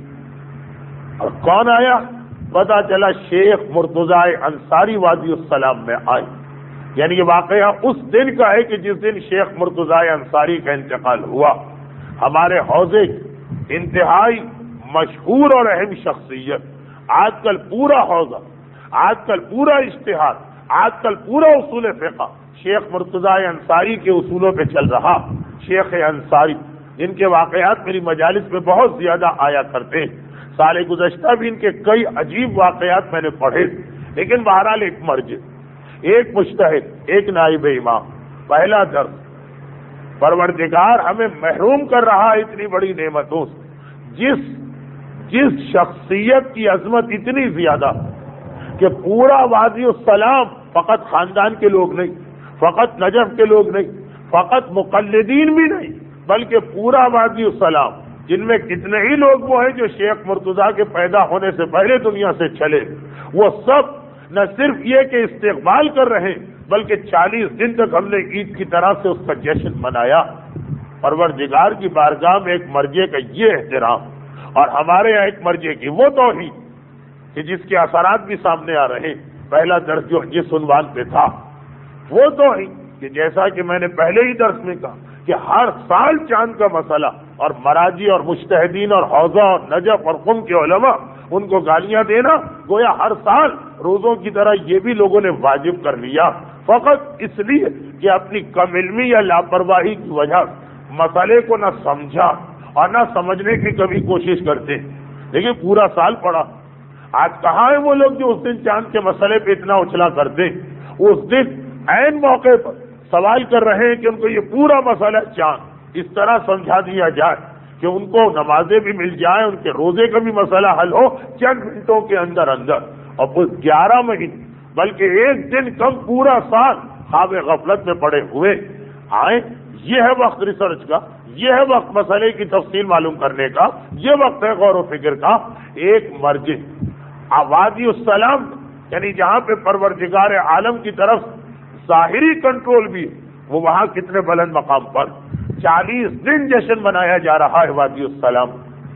عید۔ اور کون آیا؟ پتا چلا شیخ مرتضی انصاری وادی السلام میں آئے، یعنی یہ واقعہ اس دن کا ہے کہ جس دن شیخ مرتضی انصاری کا انتقال ہوا، ہمارے حوزے کی انتہائی مشہور اور اہم شخصیت۔ آج کل پورا حوزہ، آج کل پورا اشتہار، آج کل پورا اصول فقہ شیخ مرتضی انصاری کے اصولوں پہ چل رہا۔ شیخ انصاری جن کے واقعات میری مجالس میں بہت زیادہ آیا کرتے ہیں، سال گزشتہ بھی ان کے کئی عجیب واقعات میں نے پڑھے، لیکن بہرحال ایک مرجع، ایک مجتہد، ایک نائب امام۔ پہلا درس، پروردگار ہمیں محروم کر رہا ہے اتنی بڑی نعمتوں سے، جس جس شخصیت کی عظمت اتنی زیادہ کہ پورا وادی السلام فقط خاندان کے لوگ نہیں، فقط نجف کے لوگ نہیں، فقط مقلدین بھی نہیں، بلکہ پورا وادی السلام، جن میں کتنے ہی لوگ وہ ہیں جو شیخ مرتضی کے پیدا ہونے سے پہلے دنیا سے چلے، وہ سب نہ صرف یہ کہ استقبال کر رہے ہیں بلکہ چالیس دن تک ہم نے عید کی طرح سے اس کا جشن منایا۔ پروردگار کی بارگاہ میں ایک مرجع کا یہ احترام، اور ہمارے یہاں ایک مرجع کی وہ توحید کہ جس کے اثرات بھی سامنے آ رہے ہیں۔ پہلا درس جو جس عنوان پہ تھا وہ توحید کہ جیسا کہ میں نے پہلے ہی درس میں کہا کہ ہر سال چاند کا مسئلہ، اور مراجی اور مجتہدین اور حوزہ اور نجف اور قم کے علماء ان کو گالیاں دینا، گویا ہر سال روزوں کی طرح یہ بھی لوگوں نے واجب کر لیا، فقط اس لیے کہ اپنی کم علمی یا لاپرواہی کی وجہ مسئلے کو نہ سمجھا اور نہ سمجھنے کی کبھی کوشش کرتے، لیکن پورا سال پڑا۔ آج کہاں ہیں وہ لوگ جو اس دن چاند کے مسئلے پہ اتنا اچھلا کرتے، اس دن عین موقع پر سوال کر رہے ہیں کہ ان کو یہ پورا مسئلہ چاند اس طرح سمجھا دیا جائے کہ ان کو نمازیں بھی مل جائیں، ان کے روزے کا بھی مسئلہ حل ہو چند منٹوں کے اندر اندر، اور وہ گیارہ مہینے بلکہ ایک دن کم پورا سال خواب غفلت میں پڑے ہوئے آئیں۔ یہ ہے وقت ریسرچ کا، یہ ہے وقت مسئلے کی تفصیل معلوم کرنے کا، یہ وقت ہے غور و فکر کا۔ ایک مرجع وادی السلام یعنی جہاں پہ پروردگار عالم کی طرف ظاہری کنٹرول بھی، وہ وہاں کتنے بلند مقام پر چالیس دن جشن منایا جا رہا ہے وادی السلام۔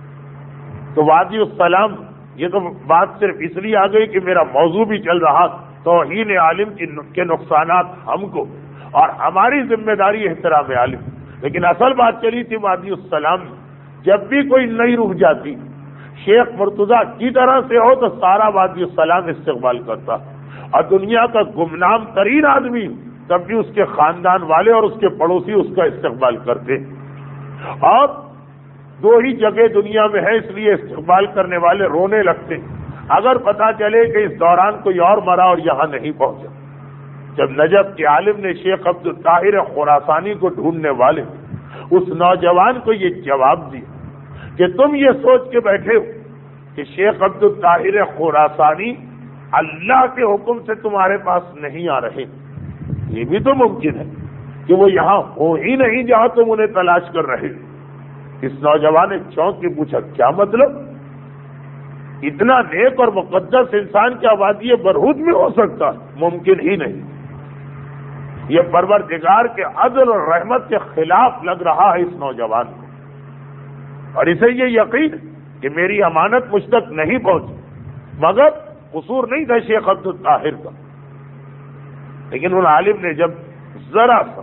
تو وادی السلام یہ تو بات صرف اس لیے آ گئی کہ میرا موضوع بھی چل رہا توہین عالم کے نقصانات ہم کو اور ہماری ذمہ داری احترام عالم، لیکن اصل بات چلی تھی وادی السلام۔ جب بھی کوئی نئی روح جاتی شیخ مرتضیٰ کی طرح سے ہو تو سارا وادی السلام استقبال کرتا، اور دنیا کا گمنام ترین آدمی تب بھی اس کے خاندان والے اور اس کے پڑوسی اس کا استقبال کرتے۔ اور دو ہی جگہ دنیا میں ہے اس لیے استقبال کرنے والے رونے لگتے اگر پتہ چلے کہ اس دوران کوئی اور مرا اور یہاں نہیں پہنچا۔ جب نجف کے عالم نے شیخ عبد الطاہر خراسانی کو ڈھونڈنے والے اس نوجوان کو یہ جواب دیا کہ تم یہ سوچ کے بیٹھے ہو کہ شیخ عبد الطاہر خراسانی اللہ کے حکم سے تمہارے پاس نہیں آ رہے، یہ بھی تو ممکن ہے کہ وہ یہاں ہو ہی نہیں جہاں تم انہیں تلاش کر رہے ہو۔ اس نوجوان نے چونک کے پوچھا کیا مطلب؟ اتنا نیک اور مقدس انسان کیا وادی برہوت میں ہو سکتا؟ ممکن ہی نہیں۔ یہ پروردگار کے عدل اور رحمت کے خلاف لگ رہا ہے اس نوجوان کو، اور اسے یہ یقین کہ میری امانت مجھ تک نہیں پہنچی، مگر قصور نہیں تھا شیخ عبد الطاہر کا۔ لیکن ان عالم نے جب ذرا سا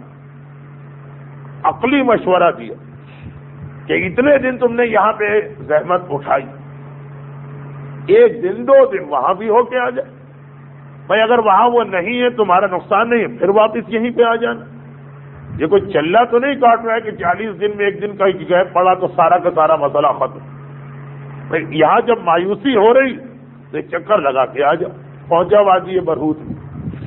عقلی مشورہ دیا کہ اتنے دن تم نے یہاں پہ زحمت اٹھائی، ایک دن دو دن وہاں بھی ہو کے آ جائے، بھائی اگر وہاں وہ نہیں ہے تمہارا نقصان نہیں ہے، پھر واپس یہیں پہ آ جانا۔ یہ کوئی چلہ تو نہیں کاٹ رہا ہے کہ چالیس دن میں ایک دن کا گیپ پڑا تو سارا کا سارا مسئلہ ختم۔ بھائی یہاں جب مایوسی ہو رہی تو چکر لگا کے آ جا، پہنچا وادی برہوت میں۔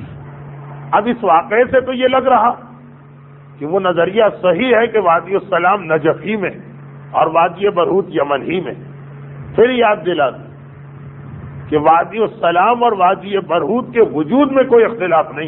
اب اس واقعے سے تو یہ لگ رہا کہ وہ نظریہ صحیح ہے کہ وادی السلام نجف ہی میں اور وادی برہوت یمن ہی میں۔ پھر یاد دلا دیں کہ وادی السلام اور وادی برہوت کے وجود میں کوئی اختلاف نہیں،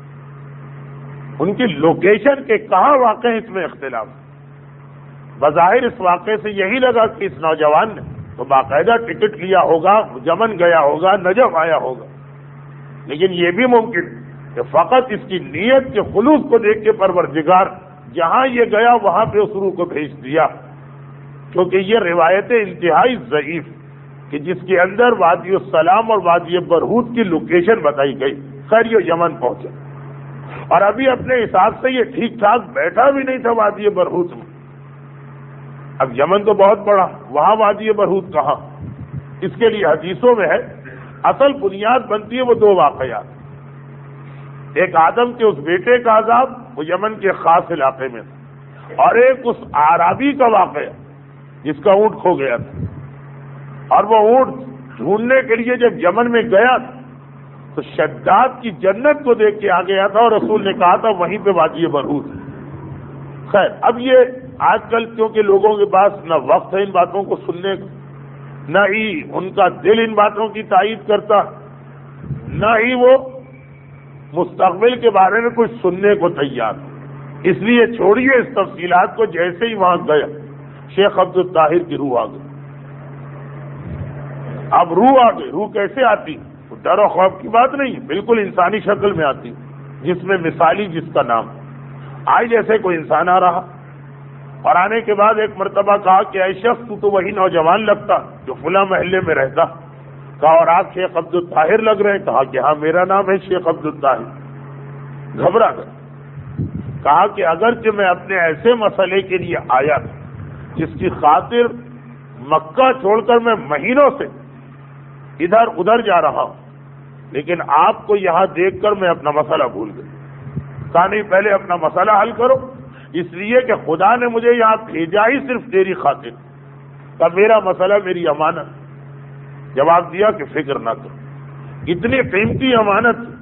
ان کی لوکیشن کے کہاں واقع ہے اس میں اختلاف۔ بظاہر اس واقعے سے یہی لگا کہ اس نوجوان نے تو باقاعدہ ٹکٹ لیا ہوگا، یمن گیا ہوگا، نجف آیا ہوگا، لیکن یہ بھی ممکن کہ فقط اس کی نیت کے خلوص کو دیکھ کے پروردگار جہاں یہ گیا وہاں پہ اس روح کو بھیج دیا، کیونکہ یہ روایتیں انتہائی ضعیف کہ جس کے اندر وادی السلام اور وادی برہوت کی لوکیشن بتائی گئی۔ خیر یہ یمن پہنچا اور ابھی اپنے حساب سے یہ ٹھیک ٹھاک بیٹھا بھی نہیں تھا وادی برہوت میں۔ اب یمن تو بہت بڑا، وہاں وادی برہوت کہاں؟ اس کے لیے حدیثوں میں ہے اصل بنیاد بنتی ہے وہ دو واقعات، ایک آدم کے اس بیٹے کا عذاب وہ یمن کے خاص علاقے میں تھا، اور ایک اس اعرابی کا واقعہ جس کا اونٹ کھو گیا تھا، اور وہ اونٹ ڈھونڈنے کے لیے جب یمن میں گیا تو شداد کی جنت کو دیکھ کے آ گیا تھا، اور رسول نے کہا تھا وہیں پہ وادی برہوت ہے۔ خیر اب یہ آج کل کیونکہ لوگوں کے پاس نہ وقت ہے ان باتوں کو سننے کا، نہ ہی ان کا دل ان باتوں کی تائید کرتا، نہ ہی وہ مستقبل کے بارے میں کچھ سننے کو تیار، اس لیے چھوڑیے اس تفصیلات کو۔ جیسے ہی وہاں گیا شیخ عبد الطاہر کی روح آ گئی۔ اب روح آ گئی، روح کیسے آتی؟ ڈر و خوف کی بات نہیں، بالکل انسانی شکل میں آتی، جس میں مثالی جس کا نام آئی جیسے کوئی انسان آ رہا، اور آنے کے بعد ایک مرتبہ کہا کہ اے شخص تو, تو وہی نوجوان لگتا جو فلاں محلے میں رہتا۔ کہا اور آپ شیخ عبد الطاہر لگ رہے ہیں؟ کہا کہ ہاں میرا نام ہے شیخ عبد الطاہر۔ گھبرا گئے، کہا کہ اگرچہ میں اپنے ایسے مسئلے کے لیے آیا جس کی خاطر مکہ چھوڑ کر میں مہینوں سے ادھر ادھر جا رہا ہوں، لیکن آپ کو یہاں دیکھ کر میں اپنا مسئلہ بھول گیا۔ کہا نہیں پہلے اپنا مسئلہ حل کرو، اس لیے کہ خدا نے مجھے یہاں بھیجا ہی صرف تیری خاطر۔ کہا میرا مسئلہ میری امانت۔ جواب دیا کہ فکر نہ کرو، اتنی قیمتی امانت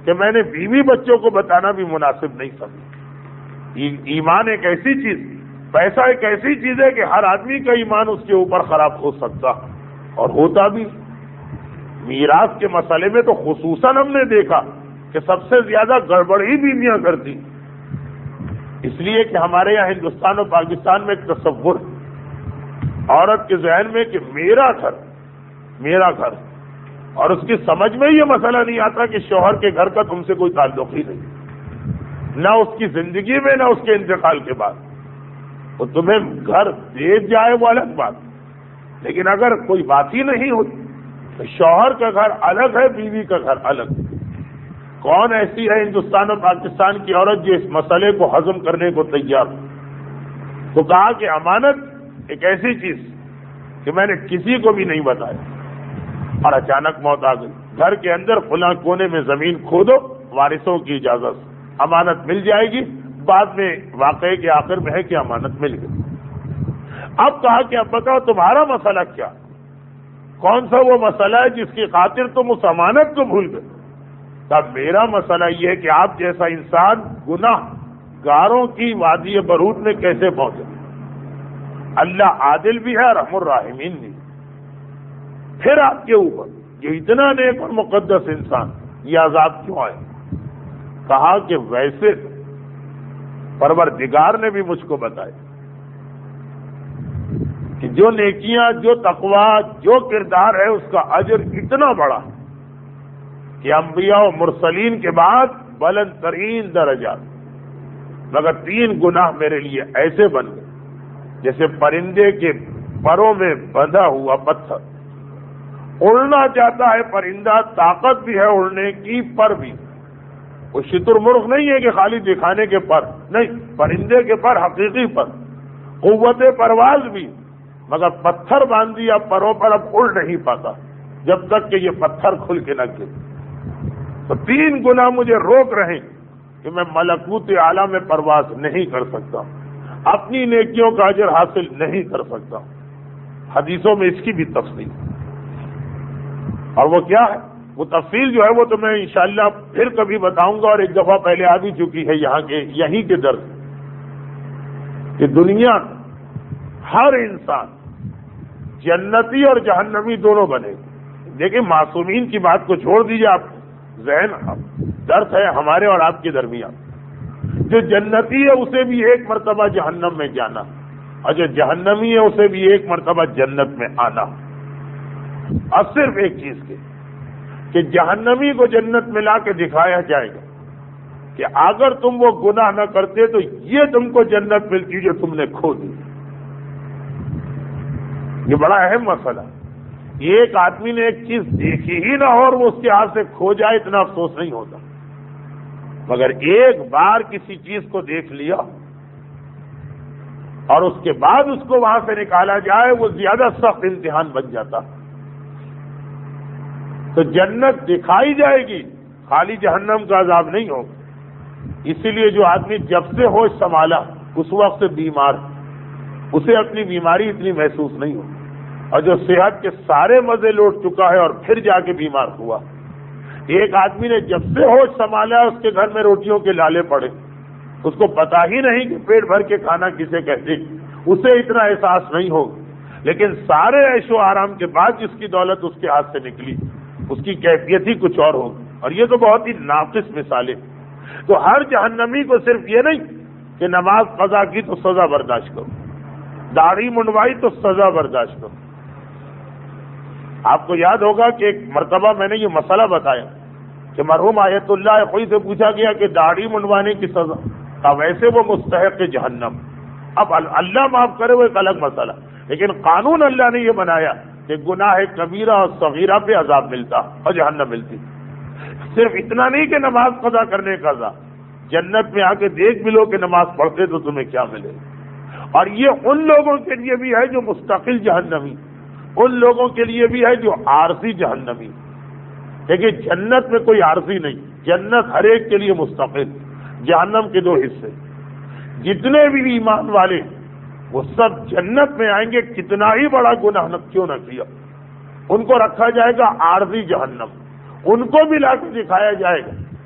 کہ میں نے بیوی بچوں کو بتانا بھی مناسب نہیں سمجھا۔ ایمان ایک ایسی چیز، پیسہ ایک ایسی چیز ہے کہ ہر آدمی کا ایمان اس کے اوپر خراب ہو سکتا اور ہوتا بھی۔ میراث کے مسئلے میں تو خصوصاً ہم نے دیکھا کہ سب سے زیادہ گڑبڑ ہی بیویاں کرتی، اس لیے کہ ہمارے یہاں ہندوستان اور پاکستان میں ایک تصور عورت کے ذہن میں کہ میرا گھر میرا گھر، اور اس کی سمجھ میں یہ مسئلہ نہیں آتا کہ شوہر کے گھر کا تم سے کوئی تعلق ہی نہیں، نہ اس کی زندگی میں نہ اس کے انتقال کے بعد۔ وہ تمہیں گھر دے جائے وہ الگ بات، لیکن اگر کوئی بات ہی نہیں ہوتی تو شوہر کا گھر الگ ہے، بیوی کا گھر الگ۔ کون ایسی ہے ہندوستان اور پاکستان کی عورت جو اس مسئلے کو ہضم کرنے کو تیار ہو؟ تو کہا کہ امانت ایک ایسی چیز کہ میں نے کسی کو بھی نہیں بتایا، اور اچانک موت آ گئی۔ گھر کے اندر فلاں کونے میں زمین کھودو، وارثوں کی اجازت سے امانت مل جائے گی۔ بعد میں واقعے کے آخر میں ہے کہ امانت مل گئی۔ اب کہا کہ اب بتاؤ تمہارا مسئلہ کیا، کون سا وہ مسئلہ ہے جس کی خاطر تم اس امانت کو بھول گئے؟ تب میرا مسئلہ یہ ہے کہ آپ جیسا انسان گناہ گاروں کی وادی برود میں کیسے پہنچے؟ اللہ عادل بھی ہے، رحم الراحمین بھی۔ پھر آپ کے اوپر جو اتنا نیک اور مقدس انسان یہ عذاب کیوں آئے؟ کہا کہ ویسے پروردگار نے بھی مجھ کو بتایا کہ جو نیکیاں، جو تقوی، جو کردار ہے اس کا اجر اتنا بڑا کہ انبیاء و مرسلین کے بعد بلند ترین درجات، مگر تین گناہ میرے لیے ایسے بن گئے جیسے پرندے کے پروں میں بندھا ہوا پتھر۔ اڑنا چاہتا ہے پرندہ، طاقت بھی ہے اڑنے کی، پر بھی وہ شتر مرغ نہیں ہے کہ خالی دکھانے کے پر، نہیں، پرندے کے پر حقیقی پر، قوت پرواز بھی، مگر پتھر باندھ دیا پروں پر، اب اڑ نہیں پاتا جب تک کہ یہ پتھر کھل کے نہ گرے۔ تو تین گناہ مجھے روک رہے کہ میں ملکوت اعلیٰ میں پرواز نہیں کر سکتا، اپنی نیکیوں کا اجر حاصل نہیں کر سکتا۔ حدیثوں میں اس کی بھی تفصیل، اور وہ کیا ہے؟ وہ تفصیل جو ہے وہ تو میں انشاءاللہ پھر کبھی بتاؤں گا، اور ایک دفعہ پہلے آ بھی چکی ہے یہاں کے یہیں کے درس، کہ دنیا ہر انسان جنتی اور جہنمی دونوں بنے گے۔ دیکھیں معصومین کی بات کو چھوڑ دیجیے، آپ ذہن درس ہے ہمارے اور آپ کے درمیان۔ جو جنتی ہے اسے بھی ایک مرتبہ جہنم میں جانا، اور جو جہنمی ہے اسے بھی ایک مرتبہ جنت میں آنا، اور صرف ایک چیز کے کہ جہنمی کو جنت میں لا کے دکھایا جائے گا کہ اگر تم وہ گناہ نہ کرتے تو یہ تم کو جنت ملتی جو تم نے کھو دی۔ یہ بڑا اہم مسئلہ۔ ایک آدمی نے ایک چیز دیکھی ہی نہ ہو اور وہ اس کے ہاتھ سے کھو جائے، اتنا افسوس نہیں ہوتا، مگر ایک بار کسی چیز کو دیکھ لیا اور اس کے بعد اس کو وہاں سے نکالا جائے، وہ زیادہ سخت امتحان بن جاتا۔ تو جنت دکھائی جائے گی، خالی جہنم کا عذاب نہیں ہوگا۔ اسی لیے جو آدمی جب سے ہوش سنبھالا اس وقت سے بیمار، اسے اپنی بیماری اتنی محسوس نہیں ہوگی، اور جو صحت کے سارے مزے لوٹ چکا ہے اور پھر جا کے بیمار ہوا۔ ایک آدمی نے جب سے ہوش سنبھالا اس کے گھر میں روٹیوں کے لالے پڑے، اس کو پتا ہی نہیں کہ پیٹ بھر کے کھانا کسے کہتے، اسے اتنا احساس نہیں ہوگا، لیکن سارے عیش و آرام کے بعد جس کی دولت اس کے ہاتھ سے نکلی اس کی کیفیت ہی کچھ اور ہوگی۔ اور یہ تو بہت ہی ناقص مثالیں۔ تو ہر جہنمی کو صرف یہ نہیں کہ نماز قضا کی تو سزا برداشت کرو، داڑھی منڈوائی تو سزا برداشت کرو۔ آپ کو یاد ہوگا کہ ایک مرتبہ میں نے یہ مسئلہ بتایا کہ مرحوم آیت اللہ خوئی سے پوچھا گیا کہ داڑھی منڈوانے کی سزا، کا ویسے وہ مستحق جہنم۔ اب اللہ معاف کرے وہ ایک الگ مسئلہ، لیکن قانون اللہ نے یہ بنایا کہ گناہ کبیرہ اور صغیرہ پہ عذاب ملتا اور جہنم ملتی۔ صرف اتنا نہیں کہ نماز قضا کرنے کا عذاب، جنت میں آ کے دیکھ بھی لو کہ نماز پڑھتے تو تمہیں کیا ملے۔ اور یہ ان لوگوں کے لیے بھی ہے جو مستقل جہنمی، ان لوگوں کے لیے بھی ہے جو عارضی جہنمی۔ دیکھیے جنت میں کوئی عارضی نہیں، جنت ہر ایک کے لیے مستقل۔ جہنم کے دو حصے، جتنے بھی ایمان والے وہ سب جنت میں آئیں گے، کتنا ہی بڑا گناہ نہ کیوں نہ کیا، ان کو رکھا جائے گا عارضی جہنم، ان کو بھی لا کے دکھایا جائے گا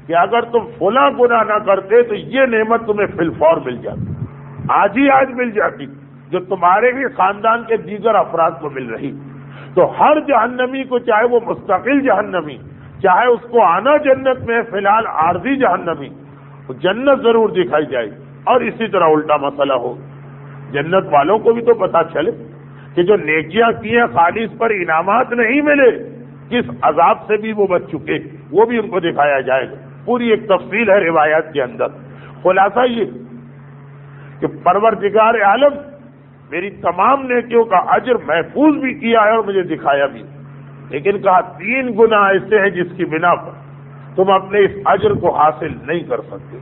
کہ اگر تم فلاں گناہ نہ کرتے تو یہ نعمت تمہیں فی الفور مل جاتی، آج ہی آج مل جاتی، جو تمہارے ہی خاندان کے دیگر افراد کو مل رہی۔ تو ہر جہنمی کو، چاہے وہ مستقل جہنمی، چاہے اس کو آنا جنت میں فی الحال عارضی جہنمی، جنت ضرور دکھائی جائے۔ اور اسی طرح الٹا مسئلہ ہو، جنت والوں کو بھی تو پتا چلے کہ جو نیکیاں کی ہیں خالی اس پر انعامات نہیں ملے، کس عذاب سے بھی وہ بچ چکے، وہ بھی ان کو دکھایا جائے گا۔ پوری ایک تفصیل ہے روایات کے اندر۔ خلاصہ یہ کہ پروردگار عالم میری تمام نیکیوں کا اجر محفوظ بھی کیا ہے اور مجھے دکھایا بھی، لیکن کہا تین گناہ ایسے ہیں جس کی بنا پر تم اپنے اس اجر کو حاصل نہیں کر سکتے۔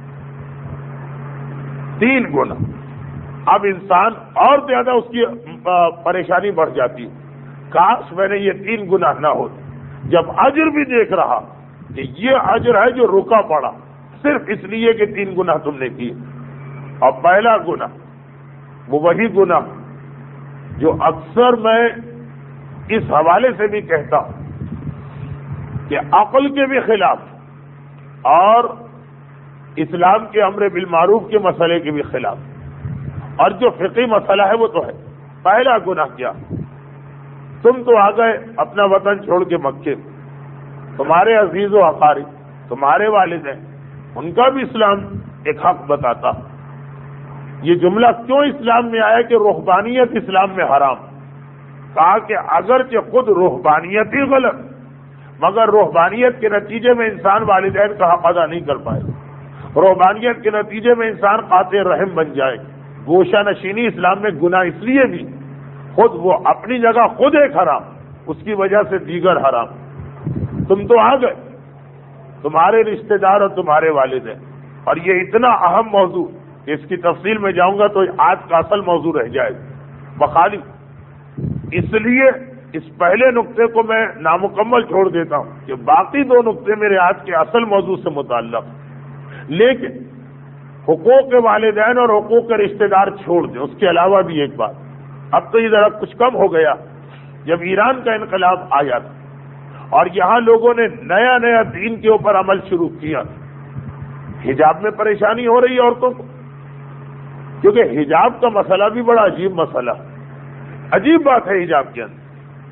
تین گناہ۔ اب انسان اور زیادہ اس کی پریشانی بڑھ جاتی، کاش میں نے یہ تین گناہ نہ ہوتے۔ جب اجر بھی دیکھ رہا کہ یہ اجر ہے جو رکا پڑا صرف اس لیے کہ تین گناہ تم نے کیے۔ اور پہلا گناہ وہ وہی گناہ جو اکثر میں اس حوالے سے بھی کہتا ہوں کہ عقل کے بھی خلاف اور اسلام کے امر بالمعروف کے مسئلے کے بھی خلاف، اور جو فقہی مسئلہ ہے وہ تو ہے۔ پہلا گناہ کیا؟ تم تو آ گئے اپنا وطن چھوڑ کے مکے، تمہارے عزیز و اقارب، تمہارے والدین، ان کا بھی اسلام ایک حق بتاتا۔ یہ جملہ کیوں اسلام میں آیا کہ رہبانیت اسلام میں حرام؟ کہا کہ اگرچہ خود رہبانیت ہی غلط، مگر رہبانیت کے نتیجے میں انسان والدین کا حق ادا نہیں کر پائے، رہبانیت کے نتیجے میں انسان قاطع رحم بن جائے۔ گوشہ نشینی اسلام میں گناہ اس لیے بھی، خود وہ اپنی جگہ خود ایک حرام، اس کی وجہ سے دیگر حرام۔ تم تو آ گئے، تمہارے رشتہ دار اور تمہارے والدین، اور یہ اتنا اہم موضوع، اس کی تفصیل میں جاؤں گا تو آج کا اصل موضوع رہ جائے گا بخالی، اس لیے اس پہلے نقطے کو میں نامکمل چھوڑ دیتا ہوں کہ باقی دو نقطے میرے آج کے اصل موضوع سے متعلق۔ لیکن حقوق کے والدین اور حقوق کے رشتہ دار چھوڑ دیں، اس کے علاوہ بھی ایک بات، اب تو یہ ذرا کچھ کم ہو گیا، جب ایران کا انقلاب آیا تھا اور یہاں لوگوں نے نیا نیا دین کے اوپر عمل شروع کیا، حجاب میں پریشانی ہو رہی ہے عورتوں کو، کیونکہ حجاب کا مسئلہ بھی بڑا عجیب مسئلہ، عجیب بات ہے۔ حجاب کے اندر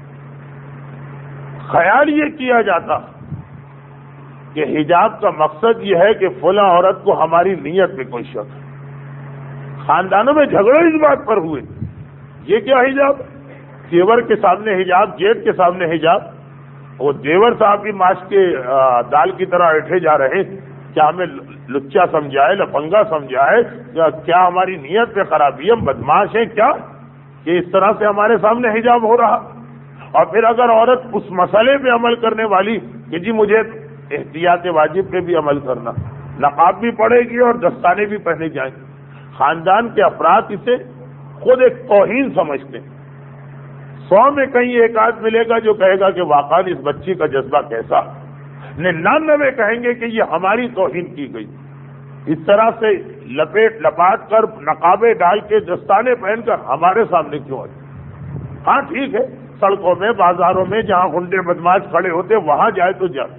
خیال یہ کیا جاتا کہ حجاب کا مقصد یہ ہے کہ فلاں عورت کو ہماری نیت میں کوئی شک ہے۔ خاندانوں میں جھگڑے اس بات پر ہوئے، یہ کیا حجاب؟ دیور کے سامنے حجاب، جیٹ کے سامنے حجاب، وہ دیور صاحب بھی ماش کے دال کی طرح اٹھے جا رہے، کیا ہمیں لچا سمجھائے، لفنگا سمجھائے، کیا ہماری نیت پہ خرابی، ہم بدماش ہیں کیا کہ اس طرح سے ہمارے سامنے حجاب ہو رہا؟ اور پھر اگر عورت اس مسئلے پہ عمل کرنے والی کہ جی مجھے احتیاط واجب پہ بھی عمل کرنا، نقاب بھی پڑے گی اور دستانے بھی پہنے جائیں گے، خاندان کے افراد اسے خود ایک توہین سمجھتے ہیں۔ سو میں کہیں ایک آدھ ملے گا جو کہے گا کہ واقعی اس بچی کا جذبہ کیسا، ننانوے کہیں گے کہ یہ ہماری توہین کی گئی، اس طرح سے لپیٹ لپاٹ کر نقابے ڈال کے دستانے پہن کر ہمارے سامنے کیوں آئے؟ ہاں ٹھیک ہے، سڑکوں میں بازاروں میں جہاں گنڈے بدماش کھڑے ہوتے وہاں جائے تو جائے۔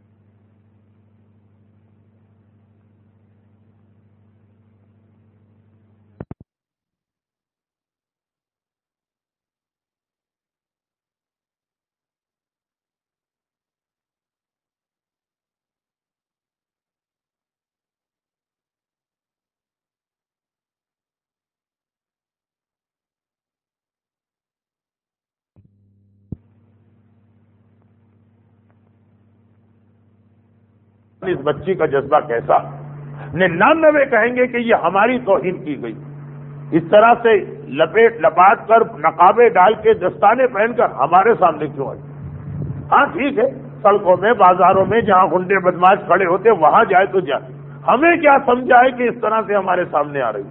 اس بچی کا جذبہ کیسا، ننانوے کہیں گے کہ یہ ہماری توہین کی گئی، اس طرح سے لپیٹ لپاٹ کر نقابے ڈال کے دستانے پہن کر ہمارے سامنے کیوں آئی؟ ہاں ٹھیک ہے، سڑکوں میں بازاروں میں جہاں گنڈے بدماش کھڑے ہوتے وہاں جائے تو جائے، ہمیں کیا سمجھا ہے کہ اس طرح سے ہمارے سامنے آ رہی؟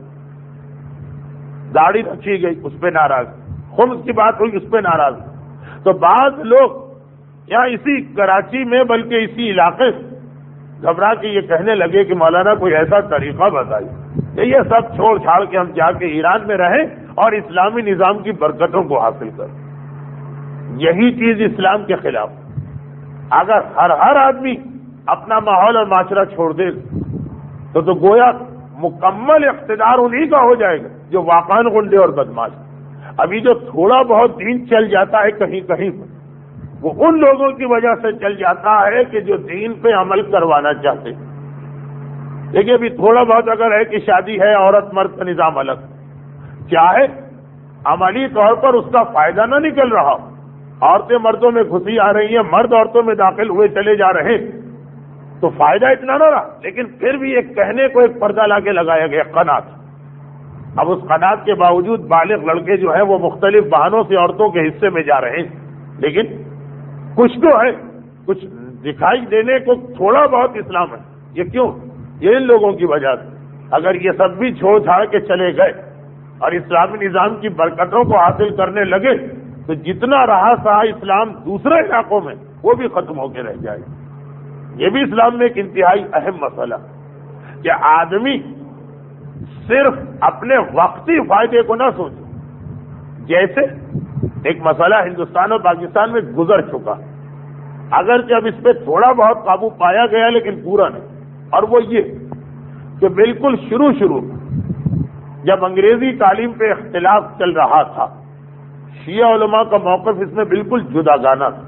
داڑھی رکھی گئی اس پہ ناراض، خمس کی بات ہوئی اس پہ ناراض۔ تو بعض لوگ یہاں اسی کراچی میں بلکہ اسی علاقے سے گھبرا کے یہ کہنے لگے کہ مولانا کوئی ایسا طریقہ بتائیے کہ یہ سب چھوڑ چھاڑ کے ہم جا کے ایران میں رہیں اور اسلامی نظام کی برکتوں کو حاصل کریں۔ یہی چیز اسلام کے خلاف، اگر ہر ہر آدمی اپنا ماحول اور معاشرہ چھوڑ دے تو تو گویا مکمل اقتدار انہی کا ہو جائے گا جو واقعاً غنڈے اور بدماش. ابھی جو تھوڑا بہت دین چل جاتا ہے کہیں کہیں پر وہ ان لوگوں کی وجہ سے چل جاتا ہے کہ جو دین پہ عمل کروانا چاہتے. دیکھیے ابھی تھوڑا بہت اگر ہے کہ شادی ہے عورت مرد کا نظام الگ کیا ہے عملی طور پر اس کا فائدہ نہ نکل رہا. عورتیں مردوں میں گھسی آ رہی ہیں مرد عورتوں میں داخل ہوئے چلے جا رہے ہیں تو فائدہ اتنا نہ رہا. لیکن پھر بھی ایک کہنے کو ایک پردہ لا کے لگایا گیا قناعت. اب اس قناعت کے باوجود بالغ لڑکے جو ہیں وہ مختلف بہانوں سے عورتوں کے حصے میں جا رہے ہیں. لیکن کچھ تو ہے کچھ دکھائی دینے کو تھوڑا بہت اسلام ہے. یہ کیوں؟ یہ ان لوگوں کی وجہ سے. اگر یہ سب بھی چھوڑ چھاڑ کے چلے گئے اور اسلامی نظام کی برکتوں کو حاصل کرنے لگے تو جتنا رہا سہا اسلام دوسرے علاقوں میں وہ بھی ختم ہو کے رہ جائے. یہ بھی اسلام میں ایک انتہائی اہم مسئلہ کہ آدمی صرف اپنے وقتی فائدے کو نہ سوچے. جیسے ایک مسئلہ ہندوستان اور پاکستان میں گزر چکا اگرچہ اب اس پہ تھوڑا بہت قابو پایا گیا لیکن پورا نہیں. اور وہ یہ کہ بالکل شروع شروع جب انگریزی تعلیم پہ اختلاف چل رہا تھا شیعہ علماء کا موقف اس میں بالکل جداگانہ تھا.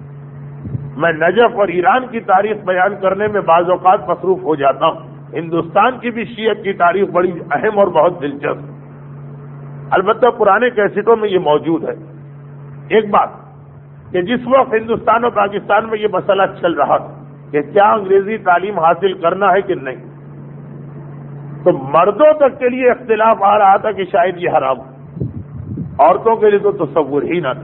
میں نجف اور ایران کی تاریخ بیان کرنے میں بعض اوقات مصروف ہو جاتا ہوں. ہندوستان کی بھی شیعت کی تاریخ بڑی اہم اور بہت دلچسپ. البتہ پرانے کیسٹوں میں یہ موجود ہے. ایک بات کہ جس وقت ہندوستان اور پاکستان میں یہ مسئلہ چل رہا تھا کہ کیا انگریزی تعلیم حاصل کرنا ہے کہ نہیں تو مردوں تک کے لیے اختلاف آ رہا تھا کہ شاید یہ حرام ہو. عورتوں کے لیے تو تصور ہی نہ تھا.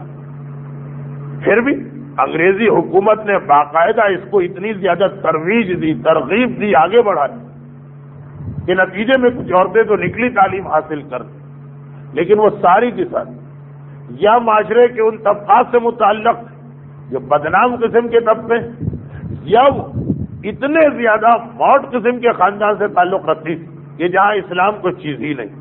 پھر بھی انگریزی حکومت نے باقاعدہ اس کو اتنی زیادہ ترویج دی ترغیب دی آگے بڑھائی کہ نتیجے میں کچھ عورتیں تو نکلی تعلیم حاصل کر لیکن وہ ساری کی ساری یا معاشرے کے ان طبقات سے متعلق جو بدنام قسم کے طبقے یا وہ اتنے زیادہ موٹ قسم کے خاندان سے تعلق رکھتی کہ جہاں اسلام کوئی چیز ہی نہیں.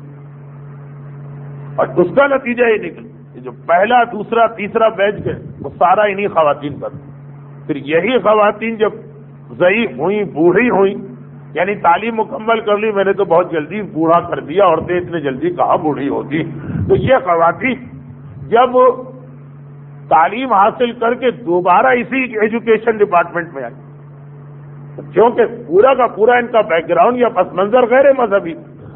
اور اس کا نتیجہ یہ نکلا جو پہلا دوسرا تیسرا بیچ گئے وہ سارا انہی خواتین کا. پھر یہی خواتین جب ضعیف ہوئیں بوڑھی ہوئیں یعنی تعلیم مکمل کر لی میں نے تو بہت جلدی بوڑھا کر دیا عورتیں اتنے جلدی کہاں بوڑھی ہوتی. تو یہ خواتین جب تعلیم حاصل کر کے دوبارہ اسی ایجوکیشن ڈپارٹمنٹ میں آئی کیونکہ پورا کا پورا ان کا بیک گراؤنڈ یا پس منظر غیر مذہبی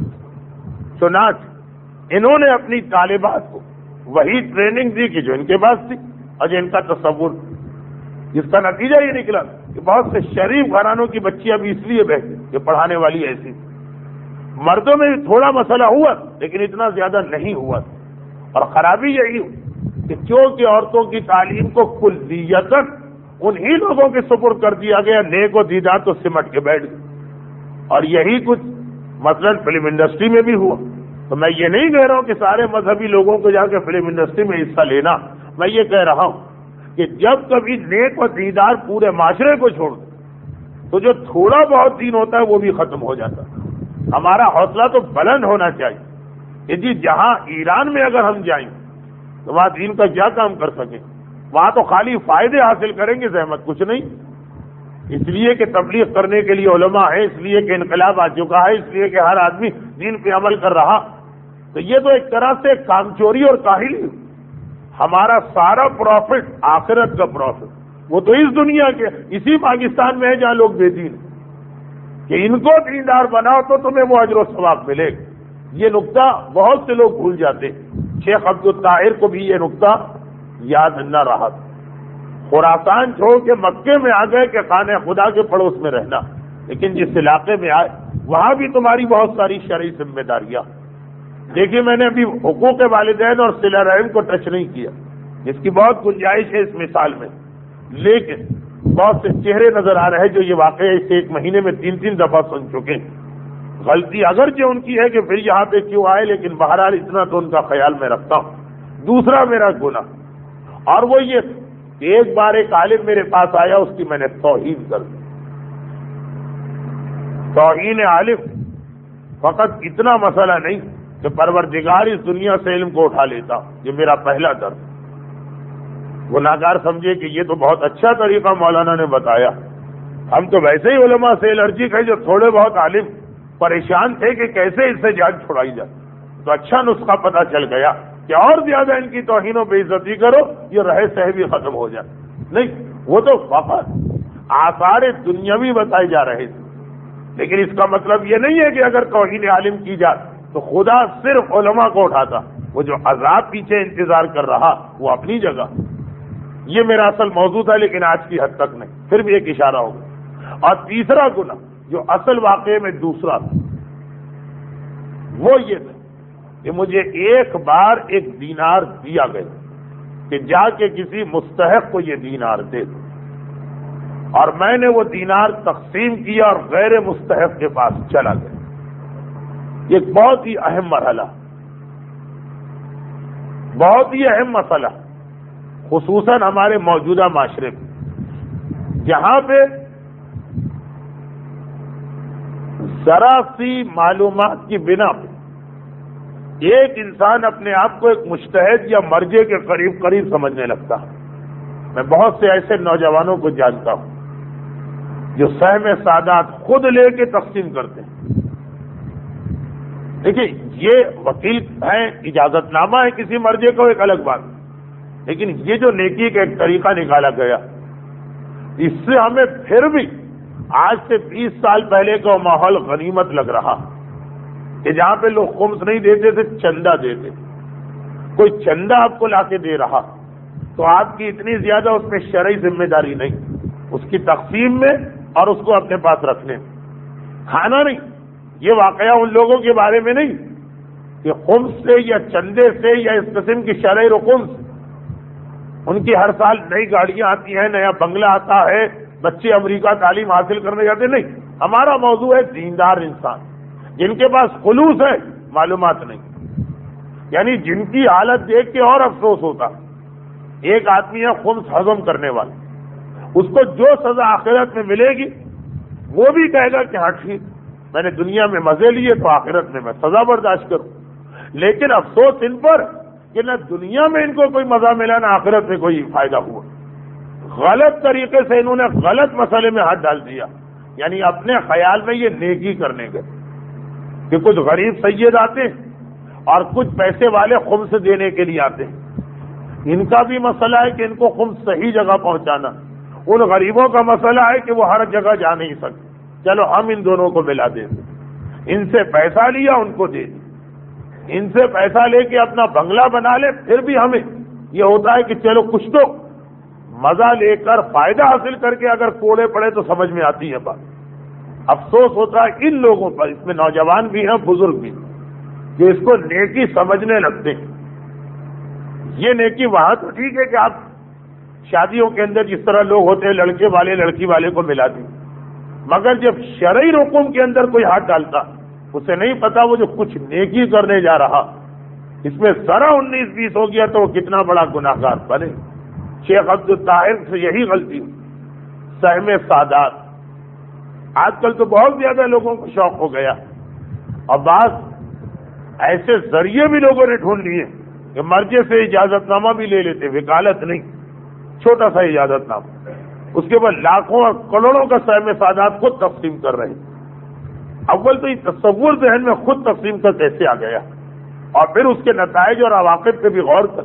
چنانچہ انہوں نے اپنی طالبات کو وہی ٹریننگ دی کہ جو ان کے پاس تھی اور جو ان کا تصور. جس کا نتیجہ یہ نکلا کہ بہت سے شریف گھرانوں کی بچیاں بھی اس لیے بہتر کہ پڑھانے والی ایسی. مردوں میں بھی تھوڑا مسئلہ ہوا لیکن اتنا زیادہ نہیں ہوا. اور خرابی یہی ہوئی کہ چونکہ عورتوں کی تعلیم کو کلیتاً انہی لوگوں کے سپرد کر دیا گیا نیک و دیدار تو سمٹ کے بیٹھ گئے. اور یہی کچھ مثلاً فلم انڈسٹری میں بھی ہوا. تو میں یہ نہیں کہہ رہا ہوں کہ سارے مذہبی لوگوں کو جا کے فلم انڈسٹری میں حصہ لینا. میں یہ کہہ رہا ہوں کہ جب کبھی نیک و دیدار پورے معاشرے کو چھوڑ دے تو جو تھوڑا بہت دین ہوتا ہے وہ بھی ختم ہو جاتا. ہمارا حوصلہ تو بلند ہونا چاہیے کہ جی جہاں ایران میں اگر ہم جائیں تو وہاں دین کا کیا کام کر سکیں. وہاں تو خالی فائدے حاصل کریں گے زحمت کچھ نہیں. اس لیے کہ تبلیغ کرنے کے لیے علماء ہے اس لیے کہ انقلاب آ چکا ہے اس لیے کہ ہر آدمی دین پہ عمل کر رہا. تو یہ تو ایک طرح سے کام چوری اور کاہلی. ہمارا سارا پروفٹ آخرت کا پروفٹ وہ تو اس دنیا کے اسی پاکستان میں ہے جہاں لوگ بے دین کہ ان کو دیندار بناؤ تو تمہیں وہ اجر و ثواب ملے گا. یہ نقطہ بہت سے لوگ بھول جاتے. شیخ عبد الطاہر کو بھی یہ نقطہ یاد نہ رہا. خراسان چھوڑ کے مکے میں آ گئے کہ خانہ خدا کے پڑوس میں رہنا لیکن جس علاقے میں آئے وہاں بھی تمہاری بہت ساری شرعی ذمہ داریاں. دیکھیے میں نے ابھی حقوق والدین اور صلہ رحم کو ٹچ نہیں کیا جس کی بہت گنجائش ہے اس مثال میں لیکن بہت سے چہرے نظر آ رہے ہیں جو یہ واقعہ اس ایک مہینے میں تین تین دفعہ سن چکے ہیں. غلطی اگرچہ ان کی ہے کہ پھر یہاں پہ کیوں آئے لیکن بہرحال اتنا تو ان کا خیال میں رکھتا ہوں. دوسرا میرا گناہ اور وہ یہ کہ ایک بار ایک عالم میرے پاس آیا اس کی میں نے توہین کر دی. توہین عالم فقط اتنا مسئلہ نہیں کہ پروردگار اس دنیا سے علم کو اٹھا لیتا یہ میرا پہلا درد. گناہگار سمجھے کہ یہ تو بہت اچھا طریقہ مولانا نے بتایا ہم تو ویسے ہی علماء سے الرجک ہے جو تھوڑے بہت عالم پریشان تھے کہ کیسے اس سے جان چھڑائی جائے، تو اچھا نسخہ پتہ چل گیا کہ اور زیادہ ان کی توہین و بے عزتی کرو، یہ رہے سہ بھی ختم ہو جائے۔ نہیں، وہ تو فقط آثار دنیاوی بتائے جا رہے تھے، لیکن اس کا مطلب یہ نہیں ہے کہ اگر توہین عالم کی جائے تو خدا صرف علماء کو اٹھاتا، وہ جو عذاب پیچھے انتظار کر رہا وہ اپنی جگہ۔ یہ میرا اصل موضوع تھا، لیکن آج کی حد تک نہیں، پھر بھی ایک اشارہ ہوگا۔ اور تیسرا گناہ جو اصل واقعے میں دوسرا تھا وہ یہ تھا کہ مجھے ایک بار ایک دینار دیا گیا کہ جا کے کسی مستحق کو یہ دینار دے دو، اور میں نے وہ دینار تقسیم کیا اور غیر مستحق کے پاس چلا گیا۔ یہ بہت ہی اہم مرحلہ، بہت ہی اہم مسئلہ، خصوصاً ہمارے موجودہ معاشرے میں، جہاں پہ ذرا سی معلومات کی بنا پہ ایک انسان اپنے آپ کو ایک مجتہد یا مرجع کے قریب قریب سمجھنے لگتا ہے۔ میں بہت سے ایسے نوجوانوں کو جانتا ہوں جو سہم سادات خود لے کے تقسیم کرتے ہیں۔ دیکھیے، یہ وکیل ہیں، اجازت نامہ ہے کسی مرجع کو، ایک الگ بات، لیکن یہ جو نیکی کا ایک طریقہ نکالا گیا، اس سے ہمیں پھر بھی آج سے بیس سال پہلے کا ماحول غنیمت لگ رہا کہ جہاں پہ لوگ خمس نہیں دیتے تھے، چندہ دیتے، کوئی چندہ آپ کو لا کے دے رہا تو آپ کی اتنی زیادہ اس میں شرعی ذمہ داری نہیں، اس کی تقسیم میں اور اس کو اپنے پاس رکھنے میں، کھانا نہیں۔ یہ واقعہ ان لوگوں کے بارے میں نہیں کہ خمس سے یا چندے سے یا اس قسم کی شرعی رقم سے ان کی ہر سال نئی گاڑیاں آتی ہیں، نیا بنگلہ آتا ہے، بچے امریکہ تعلیم حاصل کرنے جاتے، نہیں۔ ہمارا موضوع ہے دیندار انسان جن کے پاس خلوص ہے، معلومات نہیں، یعنی جن کی حالت دیکھ کے اور افسوس ہوتا۔ ایک آدمی ہے خمس ہضم کرنے والا، اس کو جو سزا آخرت میں ملے گی وہ بھی کہے گا کہ ہاں ٹھیک، میں نے دنیا میں مزے لیے تو آخرت میں میں سزا برداشت کروں، لیکن افسوس ان پر کہ نہ دنیا میں ان کو کوئی مزہ ملا، نہ آخرت میں کوئی فائدہ ہوا۔ غلط طریقے سے انہوں نے غلط مسئلے میں ہاتھ ڈال دیا، یعنی اپنے خیال میں یہ نیکی کرنے گئے کہ کچھ غریب سید آتے ہیں اور کچھ پیسے والے خمس دینے کے لیے آتے ہیں۔ ان کا بھی مسئلہ ہے کہ ان کو خمس صحیح جگہ پہنچانا، ان غریبوں کا مسئلہ ہے کہ وہ ہر جگہ جا نہیں سکتے، چلو ہم ان دونوں کو ملا دیں۔ ان سے پیسہ لیا، ان کو دے دیا، ان سے پیسہ لے کے اپنا بنگلہ بنا لے، پھر بھی ہمیں یہ ہوتا ہے کہ چلو کچھ تو مزہ لے کر فائدہ حاصل کر کے اگر کوڑے پڑے تو سمجھ میں آتی ہے بات۔ افسوس ہوتا ہے ان لوگوں پر، اس میں نوجوان بھی ہیں، بزرگ بھی، جو اس کو نیکی سمجھنے لگتے ہیں۔ یہ نیکی وہاں تو ٹھیک ہے کہ آپ شادیوں کے اندر جس طرح لوگ ہوتے ہیں لڑکے والے لڑکی والے کو ملا دیں، مگر جب شرعی رقم کے اندر کوئی ہاتھ ڈالتا اسے نہیں پتا وہ جو کچھ نیکی کرنے جا رہا اس میں ذرا انیس بیس ہو گیا تو وہ کتنا بڑا گناہگار بنے۔ شیخ عبد الطاہر سے یہی غلطی ہوئی، سہم سادات۔ آج کل تو بہت زیادہ لوگوں کو شوق ہو گیا، اور بعض ایسے ذریعے بھی لوگوں نے ڈھونڈ لیے کہ مرجع سے اجازت نامہ بھی لے لیتے، وکالت نہیں، چھوٹا سا اجازت نامہ، اس کے بعد لاکھوں اور کروڑوں کا سہم سادات خود تقسیم کر رہے ہیں۔ اول تو یہ تصور ذہن میں خود تقسیم کا کیسے آ گیا، اور پھر اس کے نتائج اور عواقب پہ بھی غور کر۔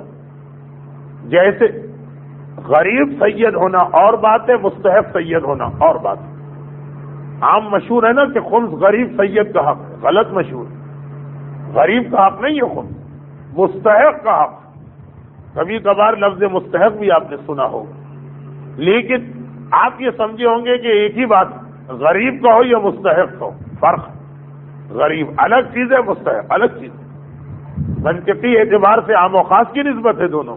جیسے غریب سید ہونا اور بات ہے، مستحق سید ہونا اور بات ہے۔ عام مشہور ہے نا کہ خمس غریب سید کا حق ہے، غلط مشہور، غریب کا حق نہیں ہے خمس، مستحق کا حق۔ کبھی کبھار لفظ مستحق بھی آپ نے سنا ہوگا، لیکن آپ یہ سمجھے ہوں گے کہ ایک ہی بات، غریب کا ہو یا مستحق کا ہو، فرق۔ غریب الگ چیز ہے، مستحق الگ چیز ہے، منطقی اعتبار سے عام و خاص کی نسبت ہے دونوں۔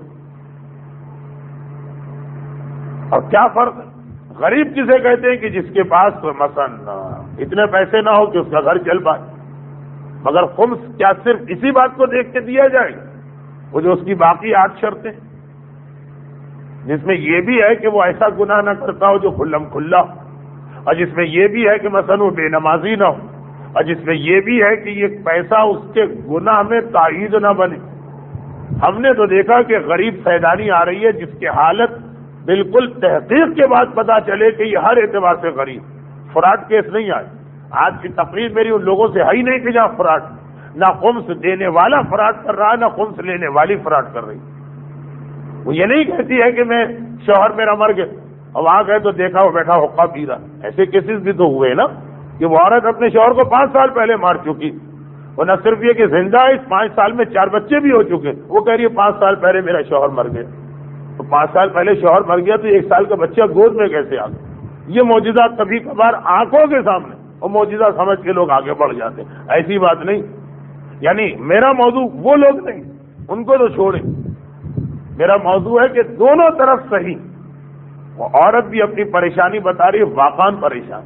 اور کیا فرق ہے؟ غریب کسے کہتے ہیں کہ جس کے پاس مثلا اتنے پیسے نہ ہو کہ اس کا گھر چل پائے، مگر خمس کیا صرف اسی بات کو دیکھ کے دیا جائے گا؟ وہ جو اس کی باقی آٹھ شرطیں جس میں یہ بھی ہے کہ وہ ایسا گناہ نہ کرتا ہو جو کھلم کھلا ہو، اور جس میں یہ بھی ہے کہ مثلا وہ بے نمازی نہ ہو، اور جس میں یہ بھی ہے کہ یہ پیسہ اس کے گناہ میں تائید نہ بنے۔ ہم نے تو دیکھا کہ غریب سیدانی آ رہی ہے جس کی حالت بالکل تحقیق کے بعد پتا چلے کہ یہ ہر اعتبار سے غریب، فراڈ کیس نہیں آئے. آج کی تقریر میری ان لوگوں سے ہے ہی نہیں کہ جہاں فراڈ، نہ خمس دینے والا فراڈ کر رہا ہے، نہ خمس لینے والی فراڈ کر رہی. وہ یہ نہیں کہتی ہے کہ میں شوہر میرا مر گیا اور وہاں گئے تو دیکھا وہ بیٹھا حقہ پی رہا. ایسے کیسز بھی تو ہوئے نا کہ وہ عورت اپنے شوہر کو پانچ سال پہلے مار چکی، وہ نہ صرف یہ کہ زندہ ہے، اس پانچ سال میں چار بچے بھی ہو چکے. وہ کہہ رہی ہے پانچ سال پہلے میرا شوہر مر گیا. تو پانچ سال پہلے شوہر مر گیا تو ایک سال کا بچہ گود میں کیسے آ گیا؟ یہ معجزہ کبھی کبھار آنکھوں کے سامنے اور معجزہ سمجھ کے لوگ آگے بڑھ جاتے ہیں. ایسی بات نہیں. یعنی میرا موضوع وہ لوگ نہیں، ان کو تو چھوڑیں. میرا موضوع ہے کہ دونوں طرف صحیح. وہ عورت بھی اپنی پریشانی بتا رہی ہے، واقعاً پریشان،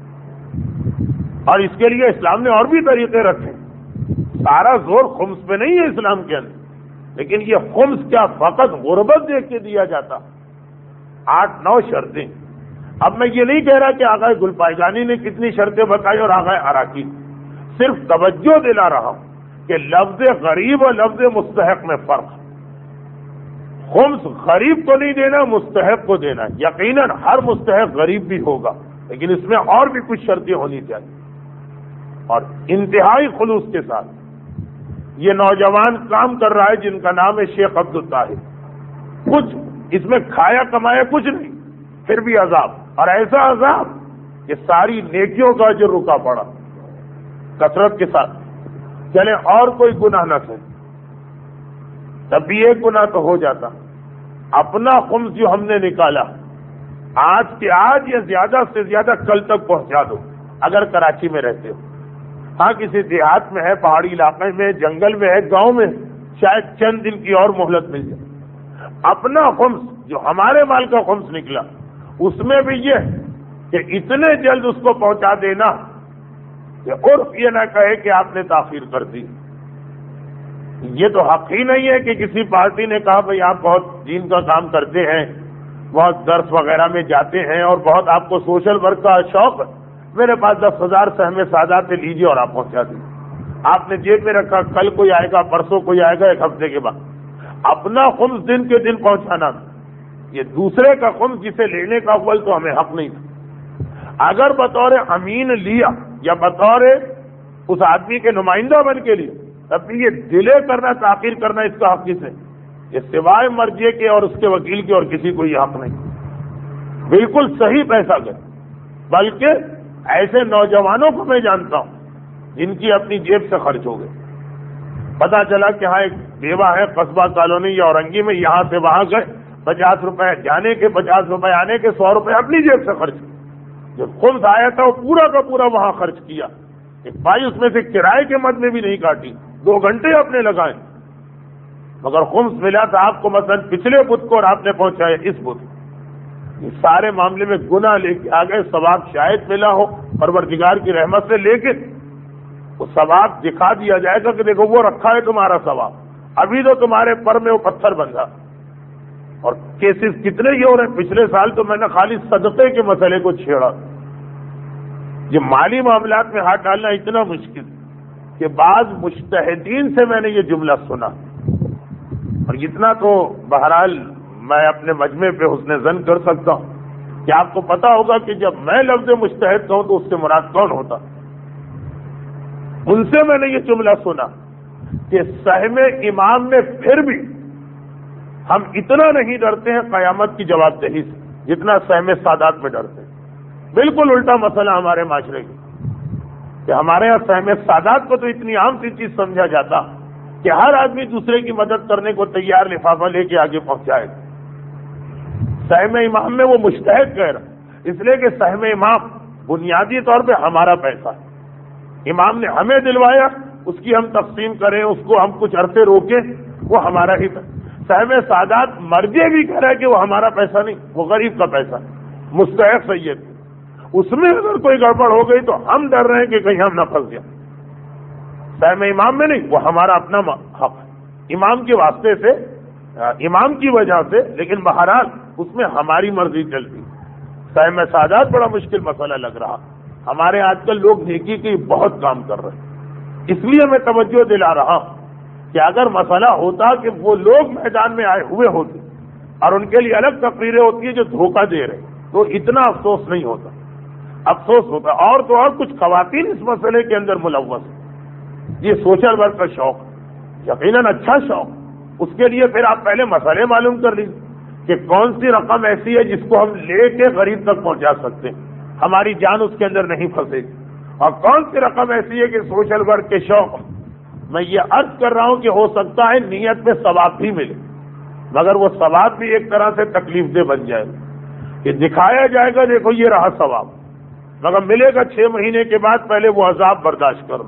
اور اس کے لیے اسلام نے اور بھی طریقے رکھے. سارا زور خمس پہ نہیں ہے اسلام کے اندر، لیکن یہ خمس کیا فقط غربت دیکھ کے دیا جاتا. آٹھ نو شرطیں. اب میں یہ نہیں کہہ رہا کہ آغا گل پائگانی نے کتنی شرطیں بتائی اور آغا اراکی، صرف توجہ دلا رہا ہوں کہ لفظ غریب اور لفظ مستحق میں فرق. خمس غریب کو نہیں دینا، مستحق کو دینا. یقیناً ہر مستحق غریب بھی ہوگا، لیکن اس میں اور بھی کچھ شرطیں ہونی چاہیے. اور انتہائی خلوص کے ساتھ یہ نوجوان کام کر رہا ہے جن کا نام ہے شیخ عبد الطاہر. کچھ اس میں کھایا کمایا کچھ نہیں، پھر بھی عذاب، اور ایسا عذاب کہ ساری نیکیوں کا جو رکا پڑا. کثرت کے ساتھ چلے اور کوئی گناہ نہ کرے تب بھی ایک گناہ تو ہو جاتا. اپنا خمس جو ہم نے نکالا آج کے آج یا زیادہ سے زیادہ کل تک پہنچا دو اگر کراچی میں رہتے ہو. ہاں کسی دیہات میں ہے، پہاڑی علاقے میں، جنگل میں ہے، گاؤں میں، شاید چند دن کی اور مہلت مل جائے. اپنا خمس جو ہمارے مال کا خمس نکلا اس میں بھی یہ کہ اتنے جلد اس کو پہنچا دینا کہ عرف یہ نہ کہے کہ آپ نے تاخیر کر دی. یہ تو حق ہی نہیں ہے کہ کسی پارٹی نے کہا بھئی آپ بہت دین کا کام کرتے ہیں، بہت درس وغیرہ میں جاتے ہیں اور بہت آپ کو سوشل ورک کا شوق ہے، میرے پاس دس ہزار سہم سادات لیجیے اور آپ پہنچا دیں. آپ نے جیب میں رکھا، کل کوئی آئے گا، پرسوں کوئی آئے گا، ایک ہفتے کے بعد. اپنا خمس دن کے دن پہنچانا، یہ دوسرے کا خمس جسے لینے کا اول تو ہمیں حق نہیں تھا. اگر بطور امین لیا یا بطور اس آدمی کے نمائندہ بن کے لیا تب بھی یہ ڈیلے کرنا، تاخیر کرنا اس کا حق کس ہے؟ یہ سوائے مرجے کے اور اس کے وکیل کے اور کسی کو یہ حق نہیں. بالکل صحیح پیسہ گئے. بلکہ ایسے نوجوانوں کو میں جانتا ہوں جن کی اپنی جیب سے خرچ ہو گئے. پتا چلا کہ ہاں ایک بیوہ ہے قصبہ کالونی یا اورنگی میں، یہاں سے وہاں گئے، پچاس روپے جانے کے، پچاس روپے آنے کے، سو روپے اپنی جیب سے خرچ. جو خمس آیا تھا وہ پورا کا پورا وہاں خرچ کیا. ایک بھائی اس میں سے کرائے کے مد میں بھی نہیں کاٹی، دو گھنٹے اپنے لگائے، مگر خمس ملا تھا آپ کو مثلا پچھلے بدھ کو اور آپ نے پہنچایا اس بدھ. یہ سارے معاملے میں گناہ لے کے آ گئے. ثواب شاید ملا ہو پروردگار کی رحمت سے، لیکن وہ ثواب دکھا دیا جائے گا کہ دیکھو وہ رکھا ہے تمہارا ثواب، ابھی تو تمہارے پر میں وہ پتھر بندھا. اور کیسز کتنے ہی ہو رہے ہیں. پچھلے سال تو میں نے خالی صدقے کے مسئلے کو چھیڑا. یہ مالی معاملات میں ہاتھ ڈالنا اتنا مشکل کہ بعض مجتہدین سے میں نے یہ جملہ سنا، اور اتنا تو بہرحال میں اپنے مجمع پہ حسن ظن کر سکتا ہوں کہ آپ کو پتا ہوگا کہ جب میں لفظ مجتہد کہوں تو اس سے مراد کون ہوتا. ان سے میں نے یہ جملہ سنا کہ سہم امام میں پھر بھی ہم اتنا نہیں ڈرتے ہیں قیامت کی جواب دہی سے جتنا سہم سادات میں ڈرتے ہیں. بالکل الٹا مسئلہ ہمارے معاشرے کی کہ ہمارے یہاں سہم سادات کو تو اتنی عام سی چیز سمجھا جاتا کہ ہر آدمی دوسرے کی مدد کرنے کو تیار لفافہ لے کے آگے پہنچائے. سہم امام میں وہ مجتہد کہہ رہا، اس لیے کہ سہم امام بنیادی طور پہ ہمارا پیسہ ہے. امام نے ہمیں دلوایا، اس کی ہم تقسیم کریں، اس کو ہم کچھ عرصے روکیں، وہ ہمارا ہی پیسہ. سہم سادات مرجے بھی کہہ رہا ہے کہ وہ ہمارا پیسہ نہیں، وہ غریب کا پیسہ ہے، مستحق سید. اس میں اگر کوئی گڑبڑ ہو گئی تو ہم ڈر رہے ہیں کہ کہیں ہم نہ پھنس جائیں. سہم امام میں نہیں، وہ ہمارا اپنا حق ہے امام کے واسطے سے، امام کی وجہ سے، لیکن بہرحال اس میں ہماری مرضی چلتی. سہم سادات بڑا مشکل مسئلہ لگ رہا. ہمارے آج کل لوگ نیکی کے بہت کام کر رہے ہیں، اس لیے میں توجہ دلا رہا ہوں کہ اگر مسئلہ ہوتا کہ وہ لوگ میدان میں آئے ہوئے ہوتے اور ان کے لیے الگ تقریریں ہوتی ہیں جو دھوکہ دے رہے ہیں، تو اتنا افسوس نہیں ہوتا، افسوس ہوتا اور تو اور کچھ خواتین اس مسئلے کے اندر ملوث ہیں۔ یہ سوشل ورک کا شوق یقیناً اچھا شوق، اس کے لیے پھر آپ پہلے مسئلے معلوم کر لیجیے کہ کون سی رقم ایسی ہے جس کو ہم لے کے غریب تک پہنچا سکتے ہیں، ہماری جان اس کے اندر نہیں پھنسے گی، اور کون سی رقم ایسی ہے کہ سوشل ورک کے شوق۔ میں یہ عرض کر رہا ہوں کہ ہو سکتا ہے نیت میں ثواب بھی ملے، مگر وہ ثواب بھی ایک طرح سے تکلیف دہ بن جائے گا کہ دکھایا جائے گا دیکھو یہ رہا ثواب، مگر ملے گا چھ مہینے کے بعد، پہلے وہ عذاب برداشت کرو۔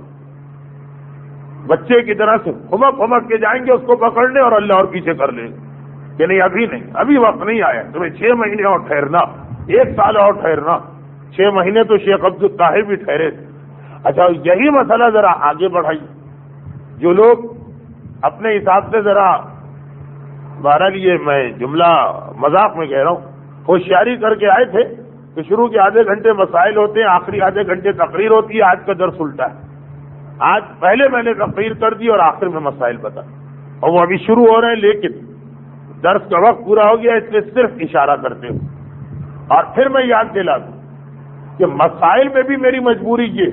بچے کی طرح سے پھمک پھمک کے جائیں گے اس کو پکڑنے اور اللہ اور پیچھے کر لیں گے کہ نہیں ابھی نہیں، ابھی وقت نہیں آیا، تمہیں چھ مہینے اور ٹھہرنا، ایک سال اور ٹھہرنا۔ چھ مہینے تو شیخ عبد الطاہر بھی ٹھہرے تھے۔ اچھا یہی مسئلہ ذرا آگے بڑھائیے، جو لوگ اپنے حساب سے ذرا، بہرحال یہ میں جملہ مذاق میں کہہ رہا ہوں، ہوشیاری کر کے آئے تھے کہ شروع کے آدھے گھنٹے مسائل ہوتے ہیں، آخری آدھے گھنٹے تقریر ہوتی ہے، آج کا درس الٹا ہے۔ آج پہلے میں نے تقریر کر دی اور آخر میں مسائل بتا، اور وہ ابھی شروع ہو رہے ہیں، لیکن درس کا وقت پورا ہو گیا اس لیے صرف اشارہ کرتے ہوں۔ اور پھر میں یاد دلا دوں کہ مسائل میں بھی میری مجبوری یہ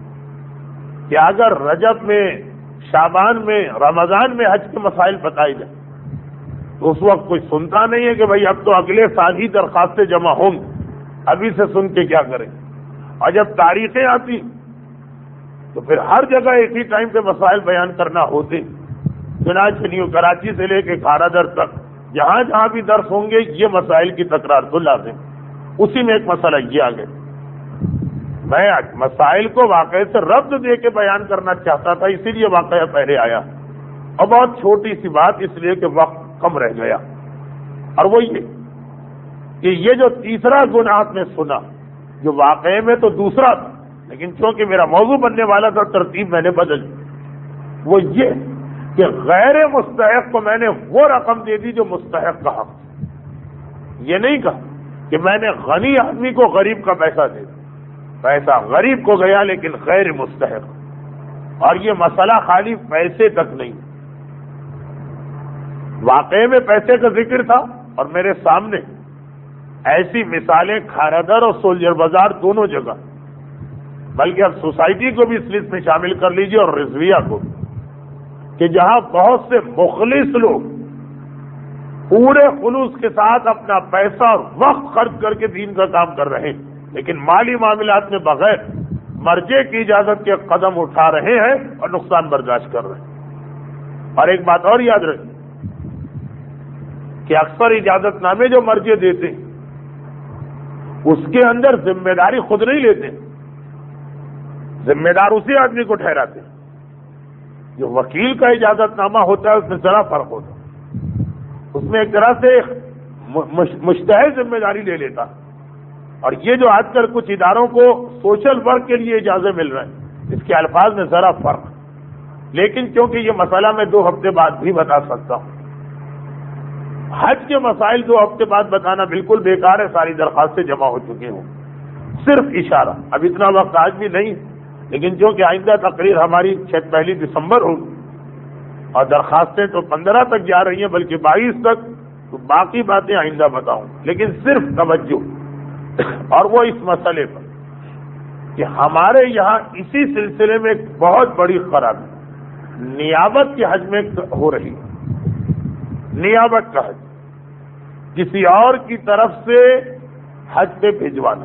کہ اگر رجب میں، شعبان میں، رمضان میں حج کے مسائل بتائی جائیں تو اس وقت کوئی سنتا نہیں ہے کہ بھائی اب تو اگلے سال ہی درخواستیں جمع ہوں گی، ابھی سے سن کے کیا کریں۔ اور جب تاریخیں آتی تو پھر ہر جگہ ایک ہی ٹائم پہ مسائل بیان کرنا ہوتے، چنانچہ نیو کراچی سے لے کے کھارا در تک جہاں جہاں بھی درس ہوں گے یہ مسائل کی تکرار تو لازم۔ اسی میں ایک مسئلہ یہ آ گیا، میں مسائل کو واقعے سے ربط دے کے بیان کرنا چاہتا تھا، اسی لیے واقعہ پہلے آیا، اور بہت چھوٹی سی بات اس لیے کہ وقت کم رہ گیا، اور وہ یہ کہ یہ جو تیسرا گناہ نے سنا جو واقعے میں تو دوسرا تھا، لیکن چونکہ میرا موضوع بننے والا تھا ترتیب میں نے بدل دی، وہ یہ کہ غیر مستحق کو میں نے وہ رقم دے دی جو مستحق کا حق۔ یہ نہیں کہا کہ میں نے غنی آدمی کو غریب کا پیسہ دے دیا، پیسہ غریب کو گیا لیکن غیر مستحق۔ اور یہ مسئلہ خالی پیسے تک نہیں، واقعے میں پیسے کا ذکر تھا، اور میرے سامنے ایسی مثالیں کھارادر اور سولجر بازار دونوں جگہ، بلکہ اب سوسائٹی کو بھی اس لسٹ میں شامل کر لیجئے اور رضویہ کو بھی، کہ جہاں بہت سے مخلص لوگ پورے خلوص کے ساتھ اپنا پیسہ اور وقت خرچ کر کے دین کا کام کر رہے ہیں، لیکن مالی معاملات میں بغیر مرجع کی اجازت کے قدم اٹھا رہے ہیں اور نقصان برداشت کر رہے ہیں۔ اور ایک بات اور یاد رکھیں کہ اکثر اجازت نامے جو مرجع دیتے ہیں اس کے اندر ذمہ داری خود نہیں لیتے، ذمہ دار اسی آدمی کو ٹھہراتے ہیں۔ جو وکیل کا اجازت نامہ ہوتا ہے اس میں ذرا فرق ہوتا ہے، اس میں ایک طرح سے مشتہر ذمہ داری لے لیتا، اور یہ جو آج کل کچھ اداروں کو سوشل ورک کے لیے اجازت مل رہے ہیں اس کے الفاظ میں ذرا فرق، لیکن کیونکہ یہ مسئلہ میں دو ہفتے بعد بھی بتا سکتا ہوں، حج کے مسائل دو ہفتے بعد بتانا بالکل بیکار ہے، ساری درخواستیں جمع ہو چکی ہوں، صرف اشارہ، اب اتنا وقت آج بھی نہیں، لیکن چونکہ آئندہ تقریر ہماری پہلی دسمبر ہوگی اور درخواستیں تو پندرہ تک جا رہی ہیں بلکہ بائیس تک، تو باقی باتیں آئندہ بتاؤں، لیکن صرف توجہ اور وہ اس مسئلے پر کہ ہمارے یہاں اسی سلسلے میں ایک بہت بڑی خرابی نیابت کے حج میں ہو رہی ہے۔ نیابت کا حج کسی اور کی طرف سے حج پہ بھیجوانا،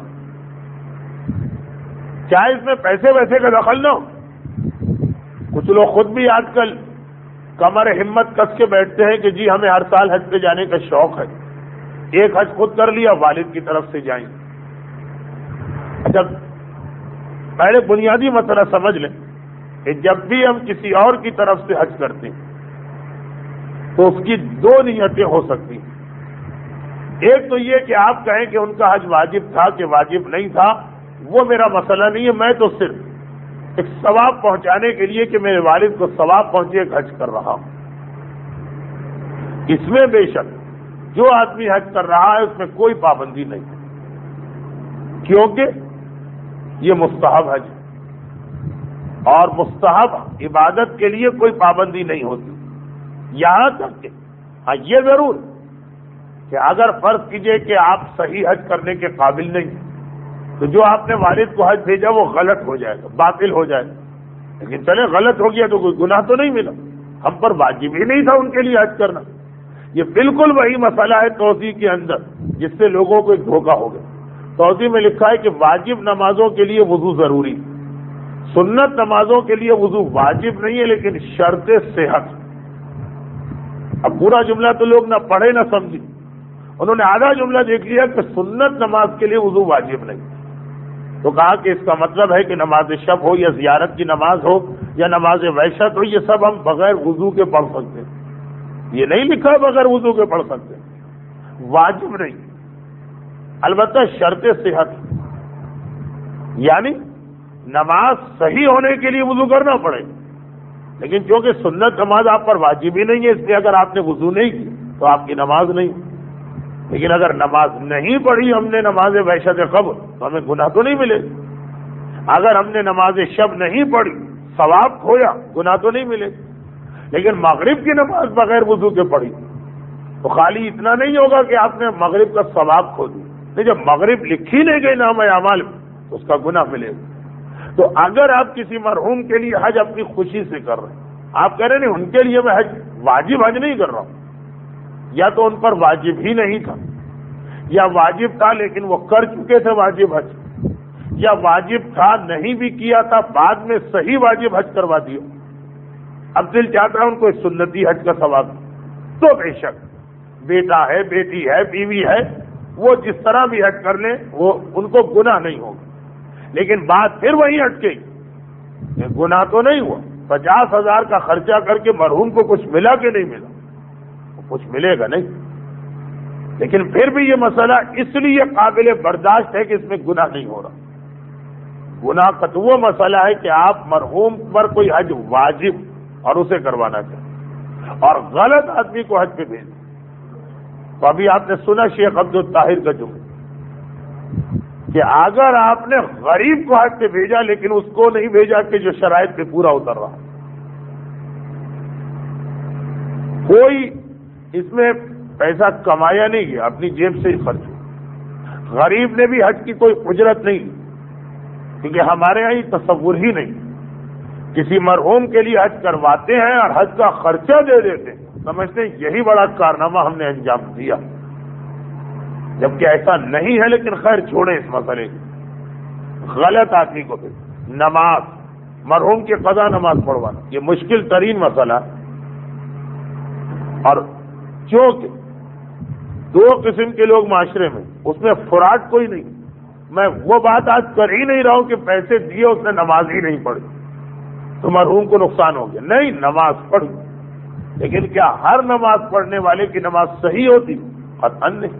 چاہے اس میں پیسے ویسے کا دخل نہ ہو، کچھ لوگ خود بھی آج کل کمر ہمت کس کے بیٹھتے ہیں کہ جی ہمیں ہر سال حج پہ جانے کا شوق ہے، ایک حج خود کر لیا، والد کی طرف سے جائیں۔ اچھا پہلے بنیادی مسئلہ سمجھ لیں کہ جب بھی ہم کسی اور کی طرف سے حج کرتے ہیں تو اس کی دو نیتیں ہو سکتی ہیں، ایک تو یہ کہ آپ کہیں کہ ان کا حج واجب تھا کہ واجب نہیں تھا، وہ میرا مسئلہ نہیں ہے، میں تو صرف ایک ثواب پہنچانے کے لیے کہ میرے والد کو ثواب پہنچے ایک حج کر رہا ہوں۔ اس میں بے شک جو آدمی حج کر رہا ہے اس میں کوئی پابندی نہیں، کیونکہ یہ مستحب حج ہے، اور مستحب عبادت کے لیے کوئی پابندی نہیں ہوتی، یہاں تک کہ ہاں یہ ضرور کہ اگر فرض کیجئے کہ آپ صحیح حج کرنے کے قابل نہیں تو جو آپ نے والد کو حج بھیجا وہ غلط ہو جائے گا، باطل ہو جائے گا۔ لیکن چلے غلط ہو گیا تو کوئی گناہ تو نہیں ملا، ہم پر واجب ہی نہیں تھا ان کے لیے حج کرنا۔ یہ بالکل وہی مسئلہ ہے توضیح کے اندر جس سے لوگوں کو ایک دھوکہ ہو گیا۔ توضیح میں لکھا ہے کہ واجب نمازوں کے لیے وضو ضروری، سنت نمازوں کے لیے وضو واجب نہیں ہے لیکن شرط صحت۔ اب پورا جملہ تو لوگ نہ پڑھے نہ سمجھے، انہوں نے آدھا جملہ دیکھ لیا کہ سنت نماز کے لیے وضو واجب نہیں، تو کہا کہ اس کا مطلب ہے کہ نماز شب ہو یا زیارت کی نماز ہو یا نماز وحشت ہو، یہ سب ہم بغیر وضو کے پڑھ سکتے ہیں۔ یہ نہیں لکھا بغیر وضو کے پڑھ سکتے، واجب نہیں، البتہ شرط صحت، یعنی نماز صحیح ہونے کے لیے وضو کرنا پڑے، لیکن چونکہ سنت نماز آپ پر واجب ہی نہیں ہے اس لیے اگر آپ نے وضو نہیں کی تو آپ کی نماز نہیں۔ لیکن اگر نماز نہیں پڑھی ہم نے نماز وحشت قبر تو ہمیں گناہ تو نہیں ملے، اگر ہم نے نماز شب نہیں پڑھی ثواب کھویا گناہ تو نہیں ملے، لیکن مغرب کی نماز بغیر وضو کے پڑھی تو خالی اتنا نہیں ہوگا کہ آپ نے مغرب کا ثواب کھو دیا، نہیں جب مغرب لکھی نہیں گئی نام اعمال میں تو اس کا گناہ ملے گا۔ تو اگر آپ کسی مرحوم کے لیے حج اپنی خوشی سے کر رہے ہیں، آپ کہہ رہے نہیں ان کے لیے میں حج واجب حج نہیں کر رہا ہوں، یا تو ان پر واجب ہی نہیں تھا یا واجب تھا لیکن وہ کر چکے تھے واجب حج، یا واجب تھا نہیں بھی کیا تھا بعد میں صحیح واجب حج کروا دیا، اب دل چاہتا ہے ان کو سنتی حج کا ثواب، تو بے شک بیٹا ہے بیٹی ہے بیوی ہے وہ جس طرح بھی حج کر لیں وہ ان کو گناہ نہیں ہوگا، لیکن بات پھر وہیں اٹکے کہ گناہ تو نہیں ہوا، پچاس ہزار کا خرچہ کر کے مرحوم کو کچھ ملا کہ نہیں ملا، کچھ ملے گا نہیں، لیکن پھر بھی یہ مسئلہ اس لیے قابل برداشت ہے کہ اس میں گناہ نہیں ہو رہا۔ گناہ کا تو وہ مسئلہ ہے کہ آپ مرحوم پر کوئی حج واجب اور اسے کروانا چاہیں اور غلط آدمی کو حج پہ بھیج، تو ابھی آپ نے سنا شیخ عبد الطاہر کا جملہ کہ اگر آپ نے غریب کو حج پہ بھیجا لیکن اس کو نہیں بھیجا کہ جو شرائط پہ پورا اتر رہا، کوئی اس میں پیسہ کمایا نہیں گیا، اپنی جیب سے ہی خرچ ہوا، غریب نے بھی حج کی کوئی اجرت نہیں، کیونکہ ہمارے یہاں یہ تصور ہی نہیں، کسی مرحوم کے لیے حج کرواتے ہیں اور حج کا خرچہ دے دیتے ہیں، سمجھتے ہیں یہی بڑا کارنامہ ہم نے انجام دیا، جبکہ ایسا نہیں ہے، لیکن خیر چھوڑیں اس مسئلے کو۔ غلط آدمی کو بھی نماز مرحوم کی قضا نماز پڑھوانا یہ مشکل ترین مسئلہ، اور چونکہ دو قسم کے لوگ معاشرے میں، اس میں فراڈ کوئی نہیں، میں وہ بات آج کر ہی نہیں رہا ہوں کہ پیسے دیے اس نے نماز ہی نہیں پڑھی تو مرحوم کو نقصان ہو گیا، نہیں نماز پڑھی، لیکن کیا ہر نماز پڑھنے والے کی نماز صحیح ہوتی؟ قطعاً نہیں۔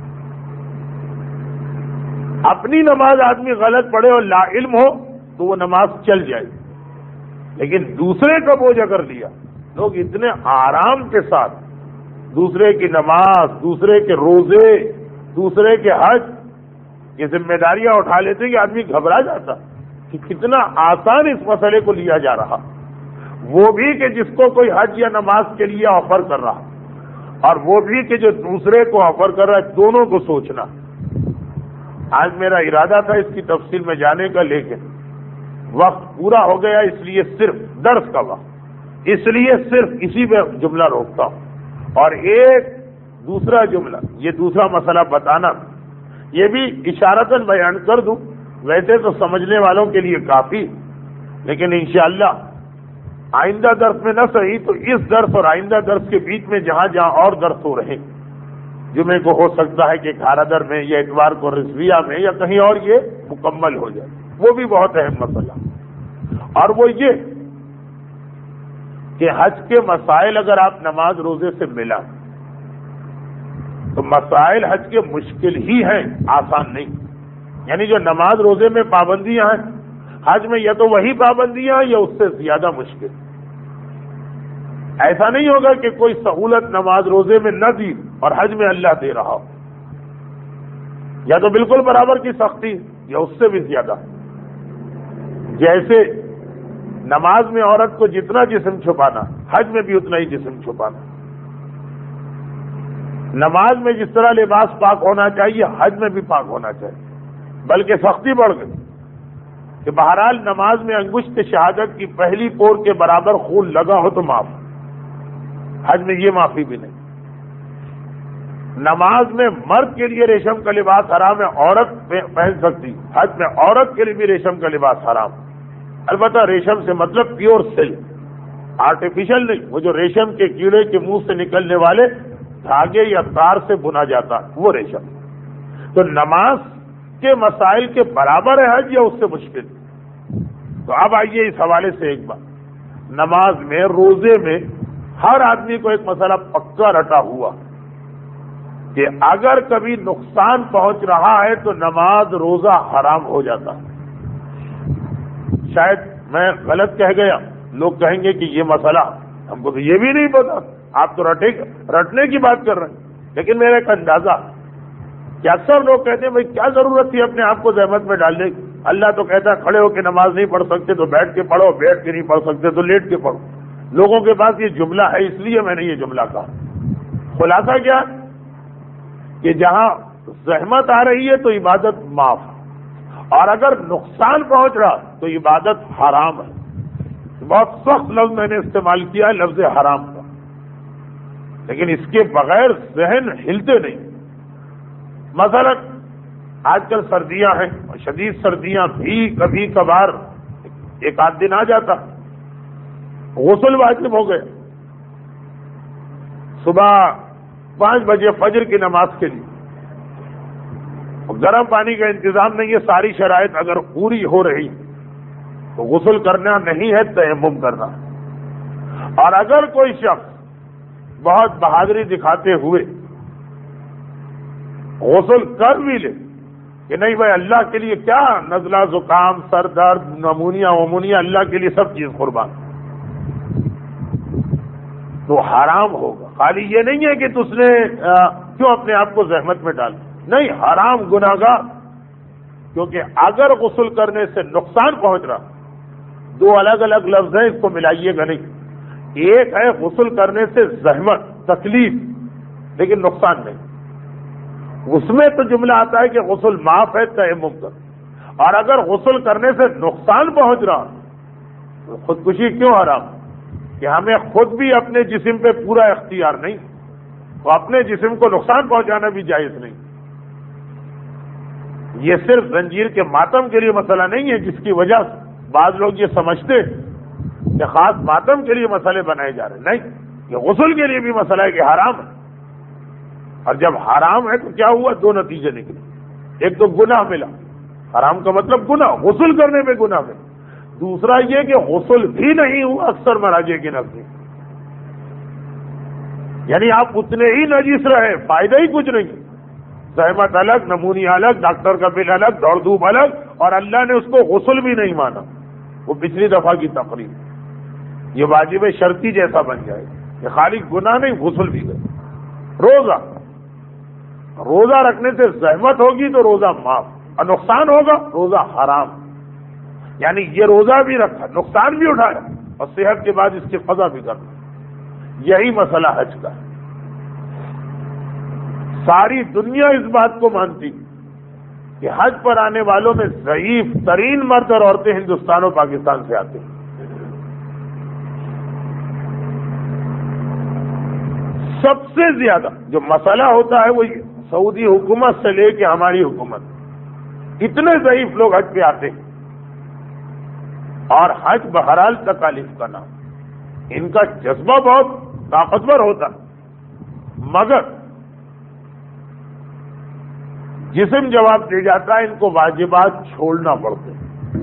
اپنی نماز آدمی غلط پڑھے اور لا علم ہو تو وہ نماز چل جائے، لیکن دوسرے کا بوجھ اگر لیا، لوگ اتنے آرام کے ساتھ دوسرے کی نماز، دوسرے کے روزے، دوسرے کے حج یہ ذمہ داریاں اٹھا لیتے کہ آدمی گھبرا جاتا کہ کتنا آسان اس مسئلے کو لیا جا رہا، وہ بھی کہ جس کو کوئی حج یا نماز کے لیے آفر کر رہا اور وہ بھی کہ جو دوسرے کو آفر کر رہا ہے، دونوں کو سوچنا۔ آج میرا ارادہ تھا اس کی تفصیل میں جانے کا، لیکن وقت پورا ہو گیا، اس لیے صرف درس کا وقت، اس لیے صرف اسی پہ جملہ روکتا ہوں۔ اور ایک دوسرا جملہ، یہ دوسرا مسئلہ بتانا، یہ بھی اشارتاً بیان کر دوں، ویسے تو سمجھنے والوں کے لیے کافی، لیکن انشاءاللہ آئندہ درس میں نہ صحیح تو اس درس اور آئندہ درس کے بیچ میں جہاں جہاں اور درس ہو رہے، جمعے کو ہو سکتا ہے کہ گھارادر میں یا اتوار کو رضویہ میں یا کہیں اور یہ مکمل ہو جائے، وہ بھی بہت اہم مسئلہ، اور وہ یہ کہ حج کے مسائل اگر آپ نماز روزے سے ملا تو مسائل حج کے مشکل ہی ہیں، آسان نہیں، یعنی جو نماز روزے میں پابندیاں ہیں حج میں یا تو وہی پابندیاں یا اس سے زیادہ مشکل۔ ایسا نہیں ہوگا کہ کوئی سہولت نماز روزے میں نہ دی اور حج میں اللہ دے رہا ہو، یا تو بالکل برابر کی سختی یا اس سے بھی زیادہ، جیسے نماز میں عورت کو جتنا جسم چھپانا حج میں بھی اتنا ہی جسم چھپانا، نماز میں جس طرح لباس پاک ہونا چاہیے حج میں بھی پاک ہونا چاہیے، بلکہ سختی بڑھ گئی کہ بہرحال نماز میں انگشت شہادت کی پہلی پور کے برابر خون لگا ہو تو معاف، حج میں یہ معافی بھی نہیں۔ نماز میں مرد کے لیے ریشم کا لباس حرام ہے، عورت پہن سکتی، حج میں عورت کے لیے بھی ریشم کا لباس حرام، البتہ ریشم سے مطلب پیور سلک، آرٹیفیشل نہیں، وہ جو ریشم کے کیڑے کے منہ سے نکلنے والے دھاگے یا تار سے بنا جاتا وہ ریشم۔ تو نماز کے مسائل کے برابر ہے حج یا اس سے مشکل؟ تو اب آئیے اس حوالے سے ایک بات، نماز میں روزے میں ہر آدمی کو ایک مسئلہ پکا رٹا ہوا کہ اگر کبھی نقصان پہنچ رہا ہے تو نماز روزہ حرام ہو جاتا ہے۔ شاید میں غلط کہہ گیا، لوگ کہیں گے کہ یہ مسئلہ ہم کو تو یہ بھی نہیں پتا، آپ تو رٹے رٹنے کی بات کر رہے ہیں، لیکن میرا ایک اندازہ کہ اکثر لوگ کہتے ہیں بھائی کیا ضرورت تھی اپنے آپ کو زحمت میں ڈالنے کی، اللہ تو کہتا ہے کھڑے ہو کے نماز نہیں پڑھ سکتے تو بیٹھ کے پڑھو، بیٹھ کے نہیں پڑھ سکتے تو لیٹ کے پڑھو۔ لوگوں کے پاس یہ جملہ ہے، اس لیے میں نے یہ جملہ کہا۔ خلاصہ کیا کہ جہاں زحمت آ رہی ہے تو عبادت معاف، اور اگر نقصان پہنچ رہا تو عبادت حرام ہے۔ بہت سخت لفظ میں نے استعمال کیا ہے، لفظ حرام کا، لیکن اس کے بغیر ذہن ہلتے نہیں۔ مثلا آج کل سردیاں ہیں، شدید سردیاں بھی کبھی کبھار ایک آدھ دن آ جاتا، غسل واجب ہو گئے، صبح پانچ بجے فجر کی نماز کے لیے گرم پانی کا انتظام نہیں ہے، ساری شرائط اگر پوری ہو رہی تو غسل کرنا نہیں ہے، تیمم کرنا۔ اور اگر کوئی شخص بہت بہادری دکھاتے ہوئے غسل کر بھی لے کہ نہیں بھائی اللہ کے لیے کیا، نزلہ زکام سر درد نمونیا ومونیا اللہ کے لیے سب چیز قربان، تو حرام ہوگا۔ خالی یہ نہیں ہے کہ تس نے کیوں اپنے آپ کو زحمت میں ڈال، نہیں، حرام گناہگار، کیونکہ اگر غسل کرنے سے نقصان پہنچ رہا، دو الگ الگ لفظ ہیں، اس کو ملائیے گا نہیں۔ ایک ہے غسل کرنے سے زحمت تکلیف لیکن نقصان نہیں، اس میں تو جملہ آتا ہے کہ غسل معاف ہے، تیمم کر۔ اور اگر غسل کرنے سے نقصان پہنچ رہا تو خودکشی کیوں حرام؟ کہ ہمیں خود بھی اپنے جسم پہ پورا اختیار نہیں، تو اپنے جسم کو نقصان پہنچانا بھی جائز نہیں۔ یہ صرف زنجیر کے ماتم کے لیے مسئلہ نہیں ہے جس کی وجہ سے بعض لوگ یہ سمجھتے کہ خاص ماتم کے لیے مسئلے بنائے جا رہے ہیں، نہیں، یہ غسل کے لیے بھی مسئلہ ہے کہ حرام ہے۔ اور جب حرام ہے تو کیا ہوا؟ دو نتیجے نکلے، ایک تو گناہ ملا، حرام کا مطلب گناہ، غسل کرنے پہ گناہ ملا، دوسرا یہ کہ غسل بھی نہیں ہوا اکثر مراجع کے نزدیک، یعنی آپ اتنے ہی نجیس رہے، فائدہ ہی کچھ نہیں، زحمت الگ، نمونیا الگ، ڈاکٹر کا بل الگ، دوڑ دھوپ الگ، اور اللہ نے اس کو غسل بھی نہیں مانا۔ وہ پچھلی دفعہ کی تقریر، یہ واجب شرطی جیسا بن جائے کہ خالی گناہ نہیں، غسل بھی گئے۔ روزہ روزہ رکھنے سے زحمت ہوگی تو روزہ معاف، اور نقصان ہوگا روزہ حرام، یعنی یہ روزہ بھی رکھا، نقصان بھی اٹھایا، اور صحت کے بعد اس کی قضا بھی کرنا۔ یہی مسئلہ حج کا ہے۔ ساری دنیا اس بات کو مانتی کہ حج پر آنے والوں میں ضعیف ترین مرد اور عورتیں ہندوستان اور پاکستان سے آتے ہیں۔ سب سے زیادہ جو مسئلہ ہوتا ہے وہ سعودی حکومت سے لے کے ہماری حکومت، اتنے ضعیف لوگ حج پہ آتے ہیں، اور حج بہرحال تکالیف کا نام، ان کا جذبہ بہت طاقتور ہوتا، مگر جسم جواب دے جاتا ہے، ان کو واجبات چھوڑنا پڑتے ہیں۔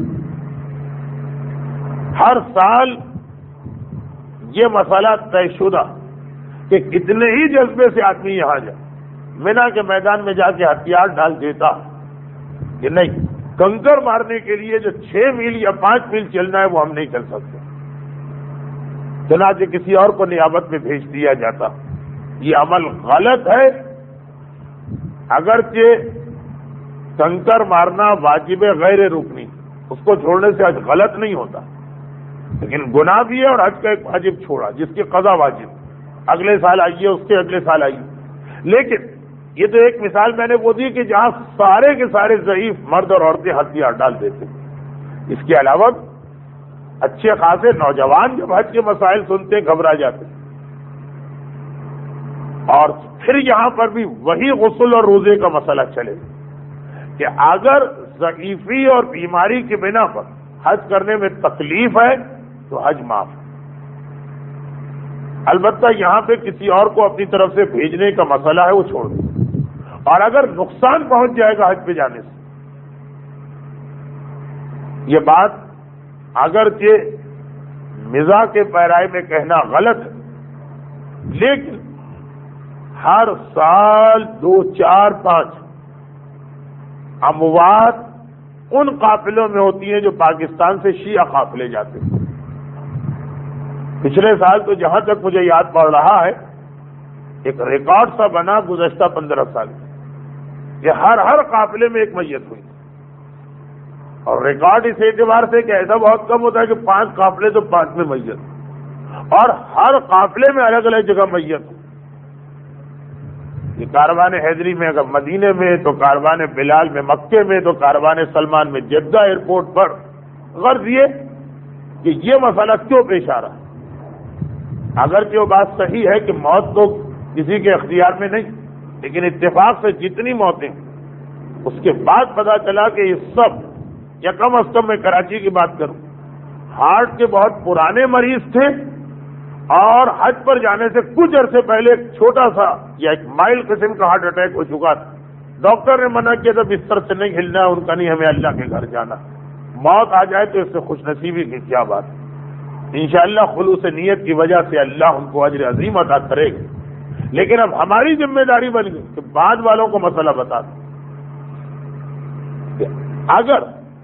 ہر سال یہ مسئلہ طے شدہ کہ کتنے ہی جذبے سے آدمی یہاں جائے، مینا کے میدان میں جا کے ہتھیار ڈال دیتا کہ نہیں، کنکر مارنے کے لیے جو چھ میل یا پانچ میل چلنا ہے وہ ہم نہیں چل سکتے، چنانچہ کسی اور کو نیابت میں بھیج دیا جاتا۔ یہ عمل غلط ہے، اگرچہ کنکر مارنا واجب غیر رکنی، اس کو چھوڑنے سے حج غلط نہیں ہوتا، لیکن گناہ بھی ہے، اور حج کا ایک واجب چھوڑا جس کی قضا واجب، اگلے سال آئیے، اس کے اگلے سال آئیے۔ لیکن یہ تو ایک مثال میں نے وہ دی کہ جہاں سارے کے سارے ضعیف مرد اور عورتیں ہتھیار ڈال دیتے. اس کے علاوہ اچھے خاصے نوجوان جب حج کے مسائل سنتے ہیں گھبرا جاتے ہیں. اور پھر یہاں پر بھی وہی غسل اور روزے کا مسئلہ چلے کہ اگر ضعیفی اور بیماری کی بنا پر حج کرنے میں تکلیف ہے تو حج معاف ہے. البتہ یہاں پہ کسی اور کو اپنی طرف سے بھیجنے کا مسئلہ ہے وہ چھوڑ دیں. اور اگر نقصان پہنچ جائے گا حج پہ جانے سے، یہ بات اگرچہ مزاح کے پیرائے میں کہنا غلط ہے، لیکن ہر سال دو چار پانچ اموات ان قافلوں میں ہوتی ہیں جو پاکستان سے شیعہ قافلے جاتے ہیں. پچھلے سال تو جہاں تک مجھے یاد پڑ رہا ہے ایک ریکارڈ سا بنا گزشتہ پندرہ سال کہ ہر ہر قافلے میں ایک میت ہوئی. اور ریکارڈ اس اعتبار سے کہ ایسا بہت کم ہوتا ہے کہ پانچ قافلے تو پانچ میں میت، اور ہر قافلے میں الگ الگ جگہ میت. یہ کاروان حیدری میں اگر مدینے میں تو کاروان بلال میں مکے میں تو کاروان سلمان میں جدہ ایئرپورٹ پر. غرض یہ کہ یہ مسئلہ کیوں پیش آ رہا ہے؟ اگرچہ وہ بات صحیح ہے کہ موت تو کسی کے اختیار میں نہیں، لیکن اتفاق سے جتنی موتیں اس کے بعد پتا چلا کہ یہ سب، یا کم از کم میں کراچی کی بات کروں، ہارٹ کے بہت پرانے مریض تھے اور حج پر جانے سے کچھ عرصے پہلے ایک چھوٹا سا یا ایک مائلڈ قسم کا ہارٹ اٹیک ہو چکا تھا. ڈاکٹر نے منع کیا تھا بستر سے نہیں ہلنا، ان کا نہیں، ہمیں اللہ کے گھر جانا. موت آ جائے تو اس سے خوش نصیبی کی کیا بات. انشاءاللہ خلوص نیت کی وجہ سے اللہ ان کو اجر عظیم عطا کرے گا. لیکن اب ہماری ذمہ داری بن گئی کہ بعد والوں کو مسئلہ بتا دیں کہ اگر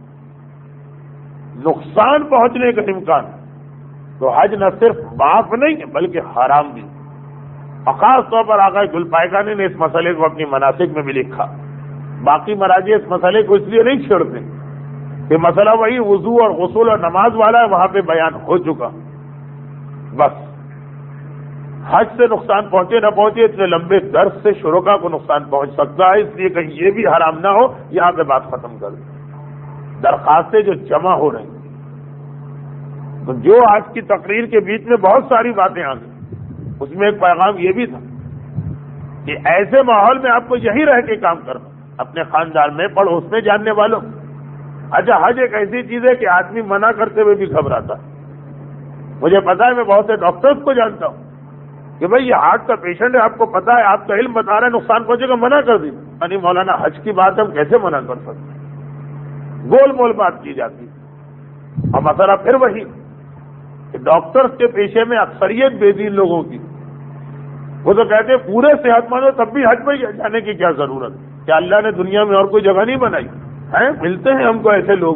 نقصان پہنچنے کا امکان تو حج نہ صرف معاف نہیں ہے بلکہ حرام بھی. اور خاص طور پر آقا گل پائکانی نے اس مسئلے کو اپنی مناسک میں بھی لکھا. باقی مراجع اس مسئلے کو اس لیے نہیں چھیڑتے کہ مسئلہ وہی وضو اور غسل اور نماز والا ہے، وہاں پہ بیان ہو چکا. بس حج سے نقصان پہنچے نہ پہنچے اتنے لمبے درس سے شرکا کو نقصان پہنچ سکتا ہے، اس لیے کہیں یہ بھی حرام نہ ہو. یہاں پہ بات ختم کر دیں. درخواستیں جو جمع ہو رہی ہیں تو جو آج کی تقریر کے بیچ میں بہت ساری باتیں آ گئی، اس میں ایک پیغام یہ بھی تھا کہ ایسے ماحول میں آپ کو یہی رہ کے کام کرنا، اپنے خاندان میں، پڑوس میں، جاننے والوں. اچھا حج ایک ایسی چیز ہے کہ آدمی منع کرتے ہوئے بھی گھبراتا ہے. مجھے پتا ہے، میں بہت سے ڈاکٹرز کو جانتا ہوں کہ بھائی یہ ہارٹ کا پیشنٹ ہے، آپ کو پتا ہے، آپ کا علم بتا رہا ہے نقصان پہنچے گا، منع کر دیجیے. یعنی مولانا حج کی بات ہم کیسے منع کر سکتے ہیں؟ گول مول بات کی جاتی. اور مسئلہ پھر وہی کہ ڈاکٹرز کے پیشے میں اکثریت بے دین لوگوں کی، وہ تو کہتے ہیں پورے صحت مند ہو تب بھی حج میں جانے کی کیا ضرورت؟ کیا اللہ نے دنیا میں اور کوئی جگہ نہیں بنائی ہے؟ ملتے ہیں ہم کو ایسے لوگ.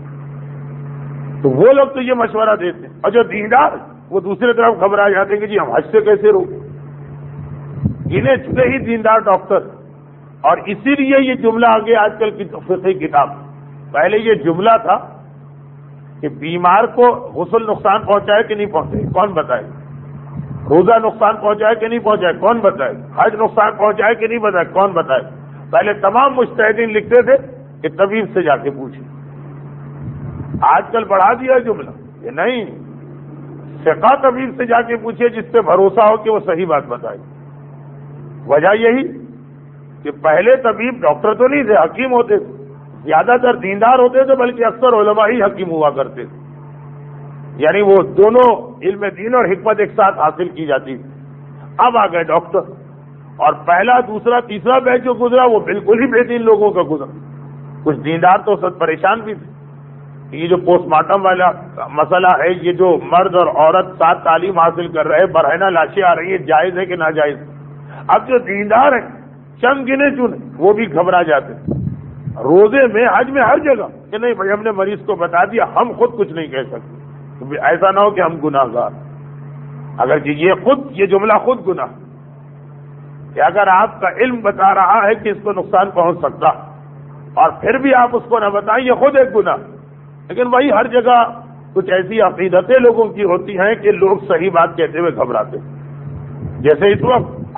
تو وہ لوگ تو یہ مشورہ دیتے ہیں، اور جو دیندار وہ دوسری طرف گھبرا جاتے ہیں کہ جی ہم حج سے کیسے روکیں. گنے چنے ہی دیندار ڈاکٹر. اور اسی لیے یہ جملہ آگے آج کل کی فقہی کتاب. پہلے یہ جملہ تھا کہ بیمار کو غسل نقصان پہنچائے کہ نہیں پہنچائے کون بتائے، روزہ نقصان پہنچائے کہ نہیں پہنچائے کون بتائے، حج نقصان پہنچائے کہ نہیں بتائے کون بتائے. پہلے تمام مجتہدین لکھتے تھے کہ طبیب سے جا کے پوچھیں. آج کل بڑھا دیا جملہ کہ نہیں، ثقہ طبیب سے جا کے پوچھے جس پہ بھروسہ ہو کہ وہ صحیح بات بتائے. وجہ یہی کہ پہلے طبیب ڈاکٹر تو نہیں تھے، حکیم ہوتے تھے. زیادہ تر دیندار ہوتے تھے بلکہ اکثر علماء ہی حکیم ہوا کرتے تھے. یعنی وہ دونوں علم دین اور حکمت ایک ساتھ حاصل کی جاتی تھی. اب آ گئے ڈاکٹر، اور پہلا دوسرا تیسرا بیچ جو گزرا وہ بالکل ہی بے دین لوگوں کا گزرا. کچھ دیندار تو سب پریشان بھی تھے. یہ جو پوسٹ مارٹم والا مسئلہ ہے، یہ جو مرد اور عورت ساتھ تعلیم حاصل کر رہے، برہنہ لاشیں آ رہی ہیں، جائز ہے کہ ناجائز؟ اب جو دیندار ہیں چند گنے چنے وہ بھی گھبرا جاتے ہیں. روزے میں، حج میں، ہر جگہ کہ نہیں بھائی ہم نے مریض کو بتا دیا، ہم خود کچھ نہیں کہہ سکتے. ایسا نہ ہو کہ ہم گناہ گار. اگر یہ خود یہ جملہ خود گناہ کہ اگر آپ کا علم بتا رہا ہے کہ اس کو نقصان پہنچ سکتا اور پھر بھی آپ اس کو نہ بتائیں، یہ خود ایک گناہ. لیکن وہی ہر جگہ کچھ ایسی عقیدتیں لوگوں کی ہوتی ہیں کہ لوگ صحیح بات کہتے ہوئے گھبراتے. جیسے اس وقت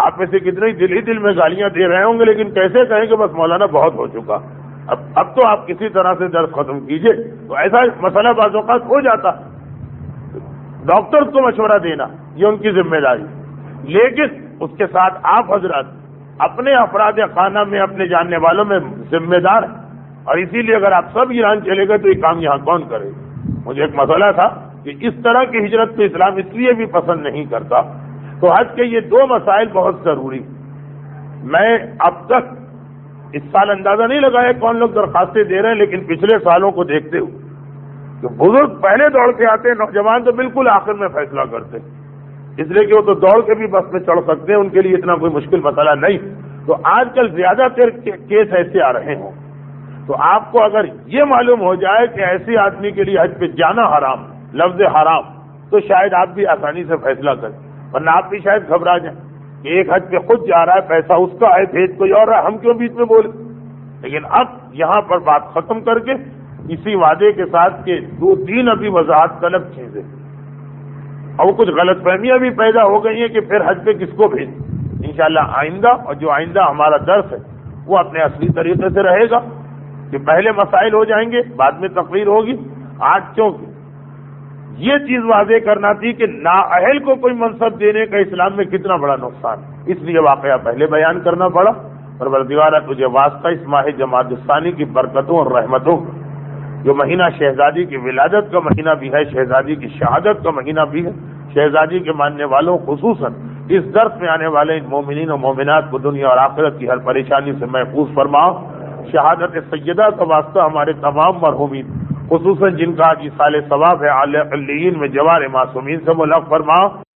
آپ میں سے کتنے ہی دل ہی دل میں گالیاں دے رہے ہوں گے، لیکن کیسے کہیں کہ بس مولانا بہت ہو چکا، اب اب تو آپ کسی طرح سے درد ختم کیجئے. تو ایسا مسئلہ بعض اوقات ہو جاتا. ڈاکٹر کو مشورہ دینا یہ ان کی ذمہ داری، لیکن اس کے ساتھ آپ حضرات اپنے افراد خانہ میں اپنے جاننے والوں میں ذمہ دار ہیں. اور اسی لیے اگر آپ سب ایران چلے گئے تو یہ کام یہاں کون کرے. مجھے ایک مسئلہ تھا کہ اس طرح کی ہجرت کو اسلام اس لیے بھی پسند نہیں کرتا. تو حج کے یہ دو مسائل بہت ضروری. میں اب تک اس سال اندازہ نہیں لگایا کون لوگ درخواستیں دے رہے ہیں، لیکن پچھلے سالوں کو دیکھتے ہوئے تو بزرگ پہلے دوڑ کے آتے ہیں، نوجوان تو بالکل آخر میں فیصلہ کرتے ہیں، اس لیے کہ وہ تو دوڑ کے بھی بس میں چڑھ سکتے ہیں، ان کے لیے اتنا کوئی مشکل مسئلہ نہیں. تو آج کل زیادہ تر کیس ایسے آ رہے ہوں تو آپ کو اگر یہ معلوم ہو جائے کہ ایسے آدمی کے لیے حج پہ جانا حرام، لفظ حرام، تو شاید آپ بھی آسانی سے فیصلہ کریں، ورنہ آپ بھی شاید گھبرا جائیں کہ ایک حج پہ خود جا رہا ہے، پیسہ اس کا ہے، بھیج کوئی اور رہا ہے، ہم کیوں بیچ میں بولے. لیکن اب یہاں پر بات ختم کر کے اسی وعدے کے ساتھ کہ دو تین ابھی وضاحت طلب چیزیں اور کچھ غلط فہمیاں بھی پیدا ہو گئی ہیں کہ پھر حج پہ کس کو بھیجیں. انشاءاللہ آئندہ اور جو آئندہ ہمارا درس ہے وہ اپنے اصلی طریقے سے رہے گا کہ پہلے مسائل ہو جائیں گے، بعد میں تقریر ہوگی. آج چونکہ یہ چیز واضح کرنا تھی کہ نااہل کو کوئی منصب دینے کا اسلام میں کتنا بڑا نقصان، اس لیے واقعہ پہلے بیان کرنا پڑا. پروردگارہ تجھے واسطہ اس ماہ جمادی الثانی کی برکتوں اور رحمتوں، جو مہینہ شہزادی کی ولادت کا مہینہ بھی ہے، شہزادی کی شہادت کا مہینہ بھی ہے، شہزادی کے ماننے والوں خصوصاً اس درس میں آنے والے ان مومنین و مومنات کو دنیا اور آخرت کی ہر پریشانی سے محفوظ فرماؤ. شہادت سیدہ کا واسطہ ہمارے تمام مرحومین خصوصاً جن کا آج سال ثواب ہے علیین میں جوار معصومین سے ملحق فرماؤ.